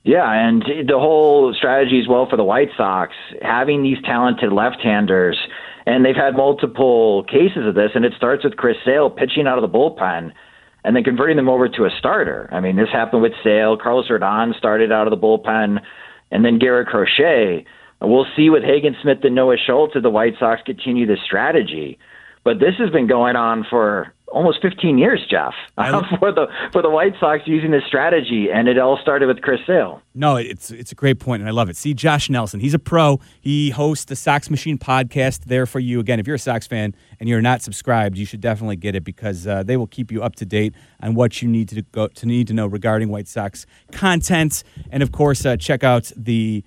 Yeah, and the whole strategy as well for the White Sox, having these talented left-handers, and they've had multiple cases of this, and it starts with Chris Sale pitching out of the bullpen and then converting them over to a starter. I mean, this happened with Sale. Carlos Rodon started out of the bullpen, and then Garrett Crochet. We'll see with Hagen Smith and Noah Schultz if the White Sox continue this strategy. But this has been going on for almost fifteen years, Jeff, um, for the for the White Sox using this strategy, and it all started with Chris Sale. No, it's it's a great point, and I love it. See, Josh Nelson, he's a pro. He hosts the Sox Machine podcast there for you. Again, if you're a Sox fan and you're not subscribed, you should definitely get it because uh, they will keep you up to date on what you need to go to need to know regarding White Sox content. And of course, uh, check out the.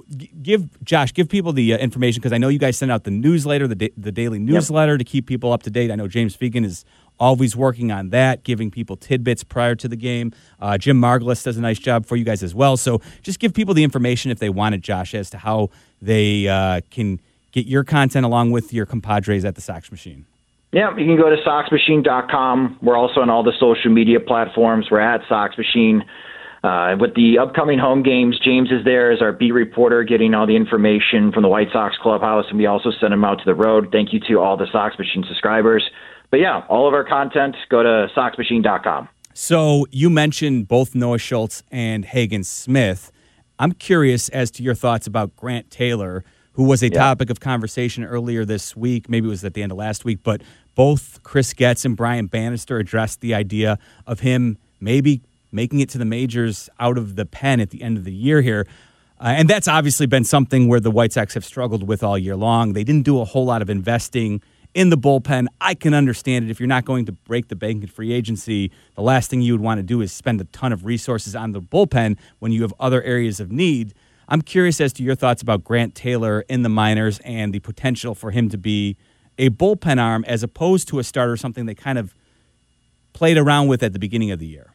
Give Josh, give people the uh, information because I know you guys send out the newsletter, the da- the daily newsletter yep. to keep people up to date. I know James Fegan is always working on that, giving people tidbits prior to the game. Uh, Jim Margulis does a nice job for you guys as well. So just give people the information if they want it, Josh, as to how they uh, can get your content along with your compadres at the Sox Machine. Yeah, you can go to sox machine dot com. We're also on all the social media platforms. We're at Sox Machine. Uh, with the upcoming home games, James is there as our beat reporter getting all the information from the White Sox clubhouse, and we also send him out to the road. Thank you to all the Sox Machine subscribers. But yeah, all of our content, go to sox machine dot com. So you mentioned both Noah Schultz and Hagen Smith. I'm curious as to your thoughts about Grant Taylor, who was a yeah. topic of conversation earlier this week. Maybe it was at the end of last week, but both Chris Getz and Brian Bannister addressed the idea of him maybe making it to the majors out of the pen at the end of the year here. Uh, and that's obviously been something where the White Sox have struggled with all year long. They didn't do a whole lot of investing in the bullpen. I can understand it. If you're not going to break the bank in free agency, the last thing you would want to do is spend a ton of resources on the bullpen when you have other areas of need. I'm curious as to your thoughts about Grant Taylor in the minors and the potential for him to be a bullpen arm as opposed to a starter, something they kind of played around with at the beginning of the year.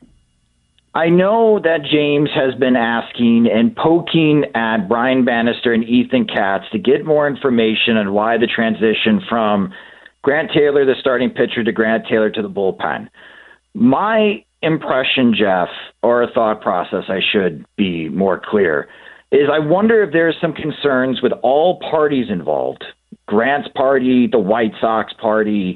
I know that James has been asking and poking at Brian Bannister and Ethan Katz to get more information on why the transition from Grant Taylor, the starting pitcher, to Grant Taylor to the bullpen. My impression, Jeff, or a thought process, I should be more clear, is I wonder if there's some concerns with all parties involved. Grant's party, the White Sox party.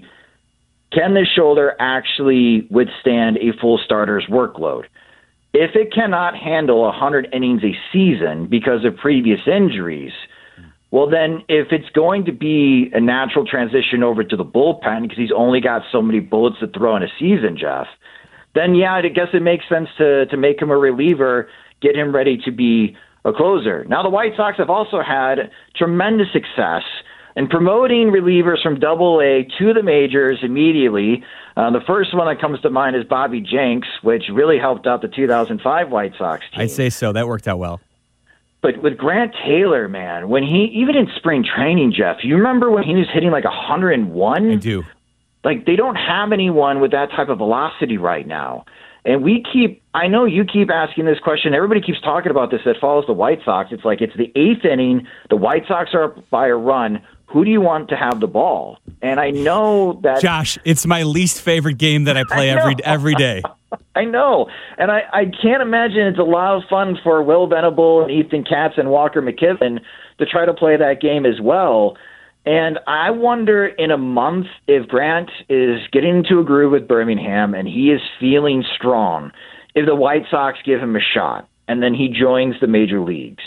Can this shoulder actually withstand a full starter's workload? If it cannot handle one hundred innings a season because of previous injuries, well, then if it's going to be a natural transition over to the bullpen because he's only got so many bullets to throw in a season, Jeff, then, yeah, I guess it makes sense to, to make him a reliever, get him ready to be a closer. Now, the White Sox have also had tremendous success in promoting relievers from Double A to the majors immediately. Uh, the first one that comes to mind is Bobby Jenks, which really helped out the two thousand five White Sox team. I'd say so. That worked out well. But with Grant Taylor, man, when he, even in spring training, Jeff, you remember when he was hitting like one hundred one? I do. Like, they don't have anyone with that type of velocity right now. And we keep, I know you keep asking this question. Everybody keeps talking about this that follows the White Sox. It's like it's the eighth inning. The White Sox are up by a run. Who do you want to have the ball? And I know that... Josh, it's my least favorite game that I play I every every day. I know. And I, I can't imagine it's a lot of fun for Will Venable and Ethan Katz and Walker McKibben to try to play that game as well. And I wonder in a month if Grant is getting into a groove with Birmingham and he is feeling strong, if the White Sox give him a shot and then he joins the major leagues.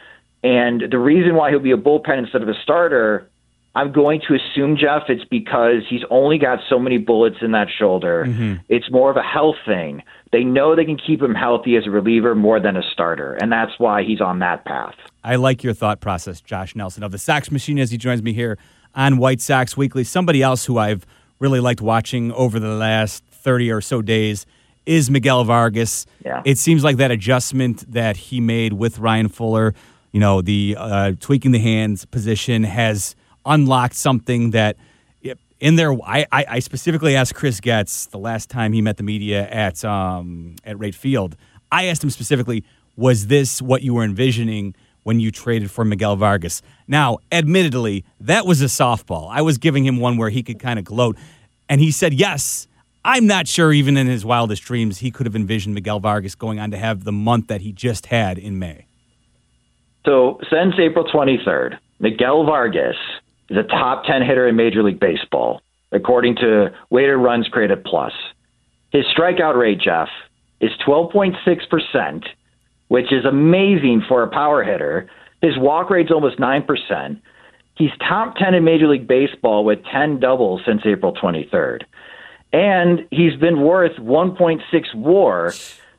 And the reason why he'll be a bullpen instead of a starter, I'm going to assume, Jeff, it's because he's only got so many bullets in that shoulder. Mm-hmm. It's more of a health thing. They know they can keep him healthy as a reliever more than a starter, and that's why he's on that path. I like your thought process, Josh Nelson, of the Sox Machine, as he joins me here on White Sox Weekly. Somebody else who I've really liked watching over the last thirty or so days is Miguel Vargas. Yeah. It seems like that adjustment that he made with Ryan Fuller, you know, the uh, tweaking the hands position has unlocked something that in there. I, I, I specifically asked Chris Getz the last time he met the media at um, at Wright Field. I asked him specifically, was this what you were envisioning when you traded for Miguel Vargas? Now, admittedly, that was a softball. I was giving him one where he could kind of gloat. And he said, yes, I'm not sure even in his wildest dreams he could have envisioned Miguel Vargas going on to have the month that he just had in May. So since April twenty-third, Miguel Vargas is a top ten hitter in Major League Baseball, according to weighted runs created plus. His strikeout rate, Jeff, is twelve point six percent, which is amazing for a power hitter. His walk rate's almost nine percent. He's top ten in Major League Baseball with ten doubles since April twenty-third. And he's been worth one point six WAR.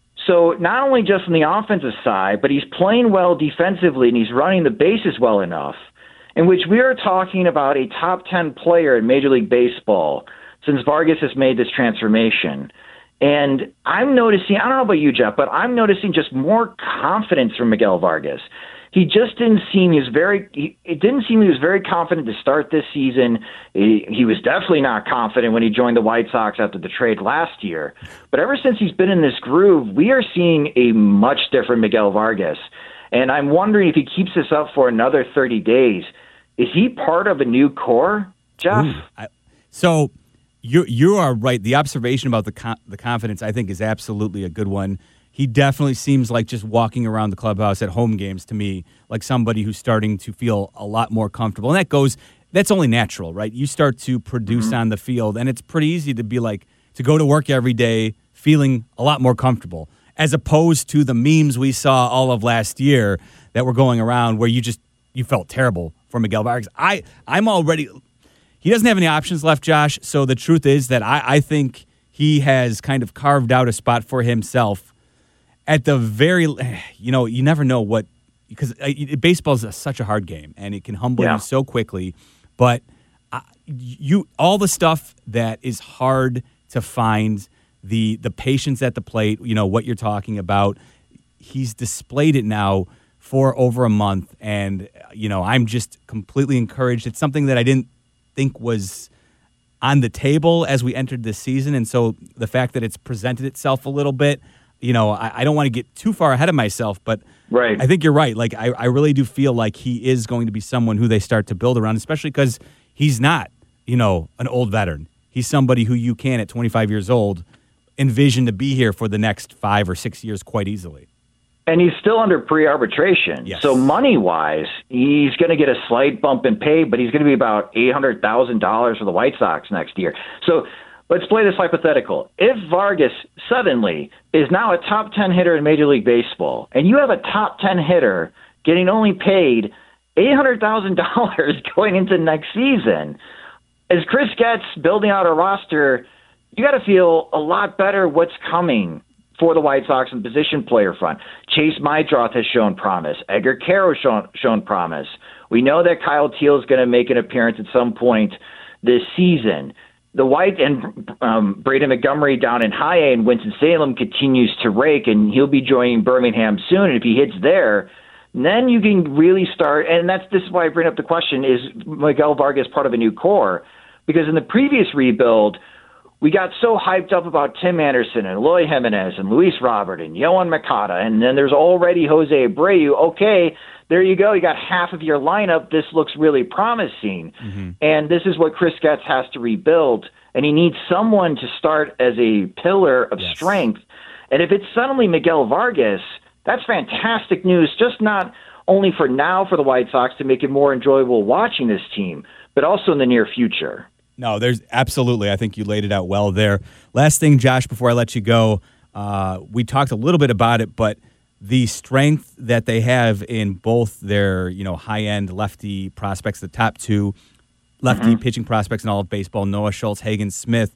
So not only just on the offensive side, but he's playing well defensively and he's running the bases well enough, in which we are talking about a top ten player in Major League Baseball since Vargas has made this transformation. And I'm noticing, I don't know about you, Jeff, but I'm noticing just more confidence from Miguel Vargas. He just didn't seem he was very. He, it didn't seem he was very confident to start this season. He, he was definitely not confident when he joined the White Sox after the trade last year. But ever since he's been in this groove, we are seeing a much different Miguel Vargas. And I'm wondering if he keeps this up for another thirty days. Is he part of a new core, Jeff? Ooh, I, so you you are right. The observation about the con- the confidence, I think, is absolutely a good one. He definitely seems like just walking around the clubhouse at home games to me, like somebody who's starting to feel a lot more comfortable. And that goes, that's only natural, right? You start to produce mm-hmm. on the field, and it's pretty easy to be like, to go to work every day feeling a lot more comfortable, as opposed to the memes we saw all of last year that were going around where you just, you felt terrible for Miguel Vargas. I, I'm already, he doesn't have any options left, Josh, so the truth is that I, I think he has kind of carved out a spot for himself. At the very, you know, you never know what, because baseball is a, such a hard game, and it can humble yeah. you so quickly. But uh, you, all the stuff that is hard to find, the the patience at the plate, you know, what you're talking about, he's displayed it now for over a month, and you know, I'm just completely encouraged. It's something that I didn't think was on the table as we entered this season, and so the fact that it's presented itself a little bit. You know, I, I don't want to get too far ahead of myself, but right. I think you're right. Like, I, I really do feel like he is going to be someone who they start to build around, especially because he's not, you know, an old veteran. He's somebody who you can, at twenty-five years old, envision to be here for the next five or six years quite easily. And he's still under pre-arbitration. Yes. So money-wise, he's going to get a slight bump in pay, but he's going to be about eight hundred thousand dollars for the White Sox next year. So let's play this hypothetical. If Vargas suddenly is now a top ten hitter in Major League Baseball, and you have a top ten hitter getting only paid eight hundred thousand dollars going into next season, as Chris gets building out a roster, you got to feel a lot better what's coming for the White Sox in position player front. Chase Maidroth has shown promise. Edgar Caro has shown, shown promise. We know that Kyle Teel is going to make an appearance at some point this season. The White and um, Braden Montgomery down in High A in Winston-Salem continues to rake, and he'll be joining Birmingham soon. And if he hits there, then you can really start. And that's this is why I bring up the question: is Miguel Vargas part of a new core? Because in the previous rebuild, we got so hyped up about Tim Anderson and Eloy Jimenez and Luis Robert and Yohan Moncada, and then there's already Jose Abreu. Okay, there you go. You got half of your lineup. This looks really promising. Mm-hmm. And this is what Chris Getz has to rebuild. And he needs someone to start as a pillar of yes. strength. And if it's suddenly Miguel Vargas, that's fantastic news, just not only for now for the White Sox to make it more enjoyable watching this team, but also in the near future. No, there's absolutely. I think you laid it out well there. Last thing, Josh, before I let you go, uh, we talked a little bit about it, but the strength that they have in both their, you know, high-end lefty prospects, the top two lefty mm-hmm. pitching prospects in all of baseball, Noah Schultz, Hagen Smith,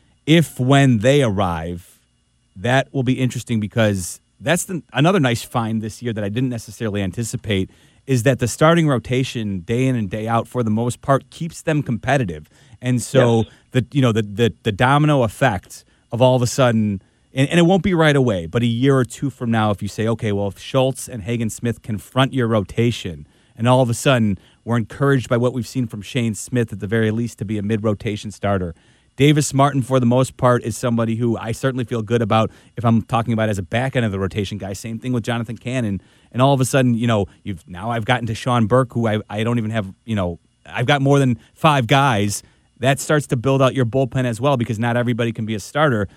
if when they arrive, that will be interesting because that's the, another nice find this year that I didn't necessarily anticipate is that the starting rotation day in and day out, for the most part, keeps them competitive. And so yes. the you know the, the the domino effect of all of a sudden, and, and it won't be right away, but a year or two from now, if you say, okay, well, if Schultz and Hagen Smith confront your rotation, and all of a sudden we're encouraged by what we've seen from Shane Smith at the very least to be a mid-rotation starter. Davis Martin, for the most part, is somebody who I certainly feel good about if I'm talking about as a back end of the rotation guy. Same thing with Jonathan Cannon. And all of a sudden, you know, you've now I've gotten to Sean Burke, who I, I don't even have, you know, I've got more than five guys that starts to build out your bullpen as well because not everybody can be a starter.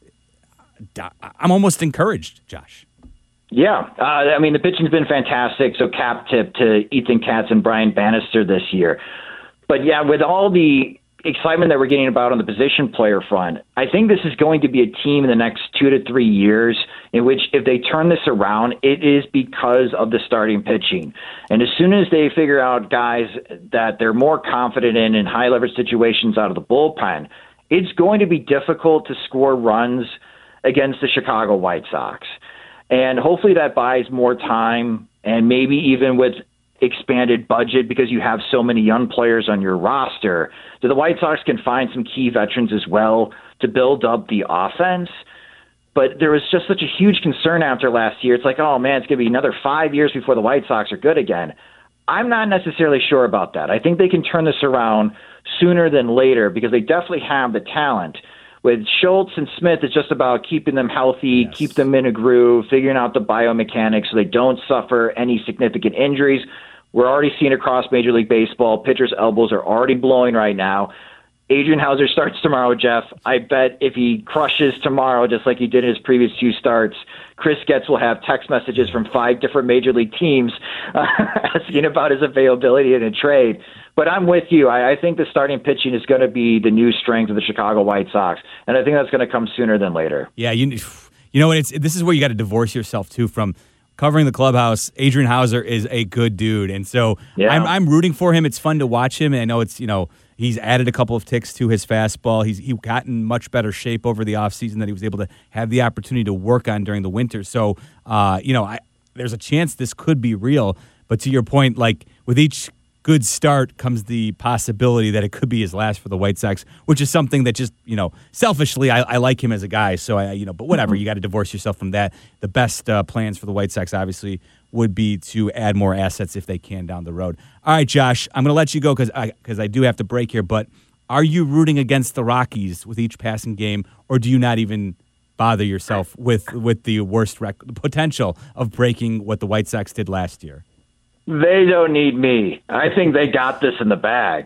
I'm almost encouraged, Josh. Yeah, uh, I mean, the pitching's been fantastic, so cap tip to Ethan Katz and Brian Bannister this year. But, yeah, with all the excitement that we're getting about on the position player front, I think this is going to be a team in the next two to three years in which if they turn this around, it is because of the starting pitching. And as soon as they figure out guys that they're more confident in in high-leverage situations out of the bullpen, it's going to be difficult to score runs against the Chicago White Sox. And hopefully that buys more time and maybe even with expanded budget because you have so many young players on your roster, that the White Sox can find some key veterans as well to build up the offense. But there was just such a huge concern after last year. It's like, oh, man, it's going to be another five years before the White Sox are good again. I'm not necessarily sure about that. I think they can turn this around sooner than later because they definitely have the talent. With Schultz and Smith, it's just about keeping them healthy, yes. keep them in a groove, figuring out the biomechanics so they don't suffer any significant injuries. We're already seeing across Major League Baseball, pitchers' elbows are already blowing right now. Adrian Hauser starts tomorrow, Jeff. I bet if he crushes tomorrow, just like he did in his previous two starts, Chris Getz will have text messages from five different Major League teams uh, asking about his availability in a trade. But I'm with you. I, I think the starting pitching is going to be the new strength of the Chicago White Sox, and I think that's going to come sooner than later. Yeah, you you know what? It's this is where you got to divorce yourself too from covering the clubhouse. Adrian Hauser is a good dude, and so yeah. I'm I'm rooting for him. It's fun to watch him, and I know it's you know he's added a couple of ticks to his fastball. He's he gotten much better shape over the offseason that he was able to have the opportunity to work on during the winter. So uh, you know, I, there's a chance this could be real. But to your point, like with each good start comes the possibility that it could be his last for the White Sox, which is something that just, you know, selfishly, I, I like him as a guy. So, I, you know, but whatever, you got to divorce yourself from that. The best uh, plans for the White Sox, obviously, would be to add more assets if they can down the road. All right, Josh, I'm going to let you go because I, because I do have to break here, but are you rooting against the Rockies with each passing game, or do you not even bother yourself with, with the worst rec- the potential of breaking what the White Sox did last year? They don't need me. I think they got this in the bag.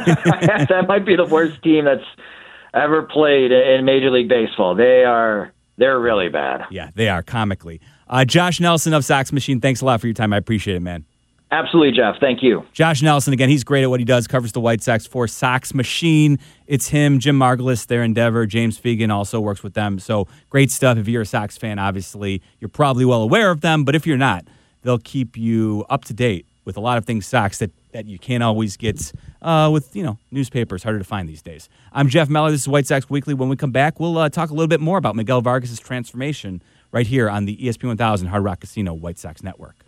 That might be the worst team that's ever played in Major League Baseball. They are, they're really bad. Yeah, they are, comically. Uh, Josh Nelson of Sox Machine, thanks a lot for your time. I appreciate it, man. Absolutely, Jeff. Thank you. Josh Nelson, again, he's great at what he does, covers the White Sox for Sox Machine. It's him, Jim Margulis, their Endeavor. James Fegan also works with them. So great stuff. If you're a Sox fan, obviously, you're probably well aware of them. But if you're not, they'll keep you up to date with a lot of things Sox that, that you can't always get uh, with, you know, newspapers. Harder to find these days. I'm Jeff Meller. This is White Sox Weekly. When we come back, we'll uh, talk a little bit more about Miguel Vargas' transformation right here on the E S P one thousand Hard Rock Casino White Sox Network.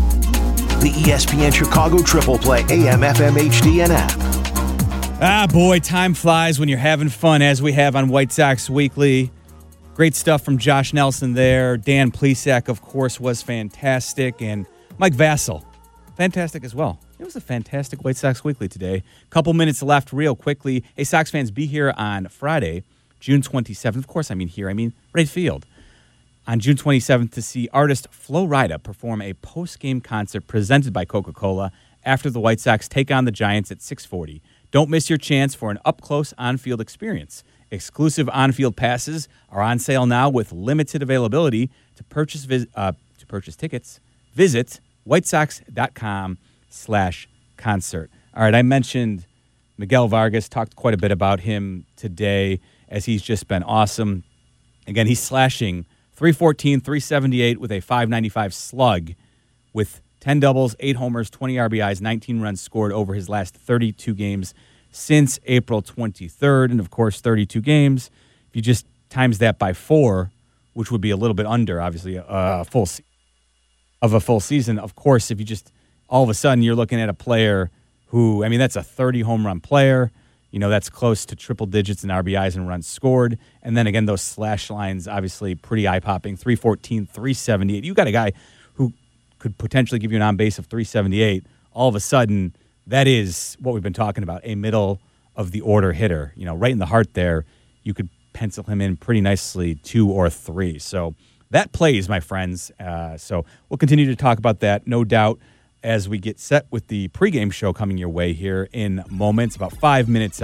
The E S P N Chicago Triple Play A M F M H D and app. Ah, boy, time flies when you're having fun, as we have on White Sox Weekly. Great stuff from Josh Nelson there. Dan Plesac, of course, was fantastic. And Mike Vasil, fantastic as well. It was a fantastic White Sox Weekly today. Couple minutes left real quickly. Hey, Sox fans, be here on Friday, June twenty-seventh. Of course, I mean here. I mean right field. On June twenty-seventh to see artist Flo Rida perform a post-game concert presented by Coca-Cola after the White Sox take on the Giants at six forty. Don't miss your chance for an up-close on-field experience. Exclusive on-field passes are on sale now with limited availability. To purchase vis- uh, to purchase tickets, visit whitesox.com slash concert. All right, I mentioned Miguel Vargas, talked quite a bit about him today as he's just been awesome. Again, he's slashing three fourteen, three seventy-eight with a five ninety-five slug with ten doubles, eight homers, twenty R B Is, nineteen runs scored over his last thirty-two games since April twenty-third. And, of course, thirty-two games. If you just times that by four, which would be a little bit under, obviously, a, a full se- of a full season. Of course, if you just all of a sudden you're looking at a player who, I mean, that's a thirty home run player. You know, that's close to triple digits in R B Is and runs scored. And then, again, those slash lines, obviously, pretty eye-popping. three fourteen, three seventy-eight. You got a guy who could potentially give you an on-base of three seventy-eight. All of a sudden, that is what we've been talking about, a middle-of-the-order hitter. You know, right in the heart there, you could pencil him in pretty nicely, two or three. So that plays, my friends. Uh, so we'll continue to talk about that, no doubt, as we get set with the pregame show coming your way here in moments, about five minutes out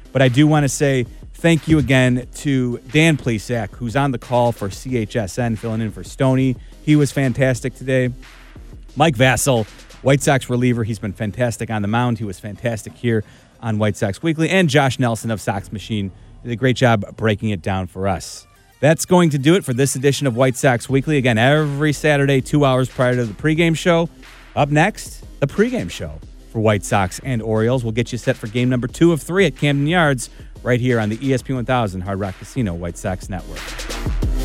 But I do want to say thank you again to Dan Plesac, who's on the call for C H S N, filling in for Stoney. He was fantastic today. Mike Vassell, White Sox reliever. He's been fantastic on the mound. He was fantastic here on White Sox Weekly. And Josh Nelson of Sox Machine did a great job breaking it down for us. That's going to do it for this edition of White Sox Weekly. Again, every Saturday, two hours prior to the pregame show. Up next, the pregame show for White Sox and Orioles. We'll get you set for game number two of three at Camden Yards right here on the E S P one thousand Hard Rock Casino White Sox Network.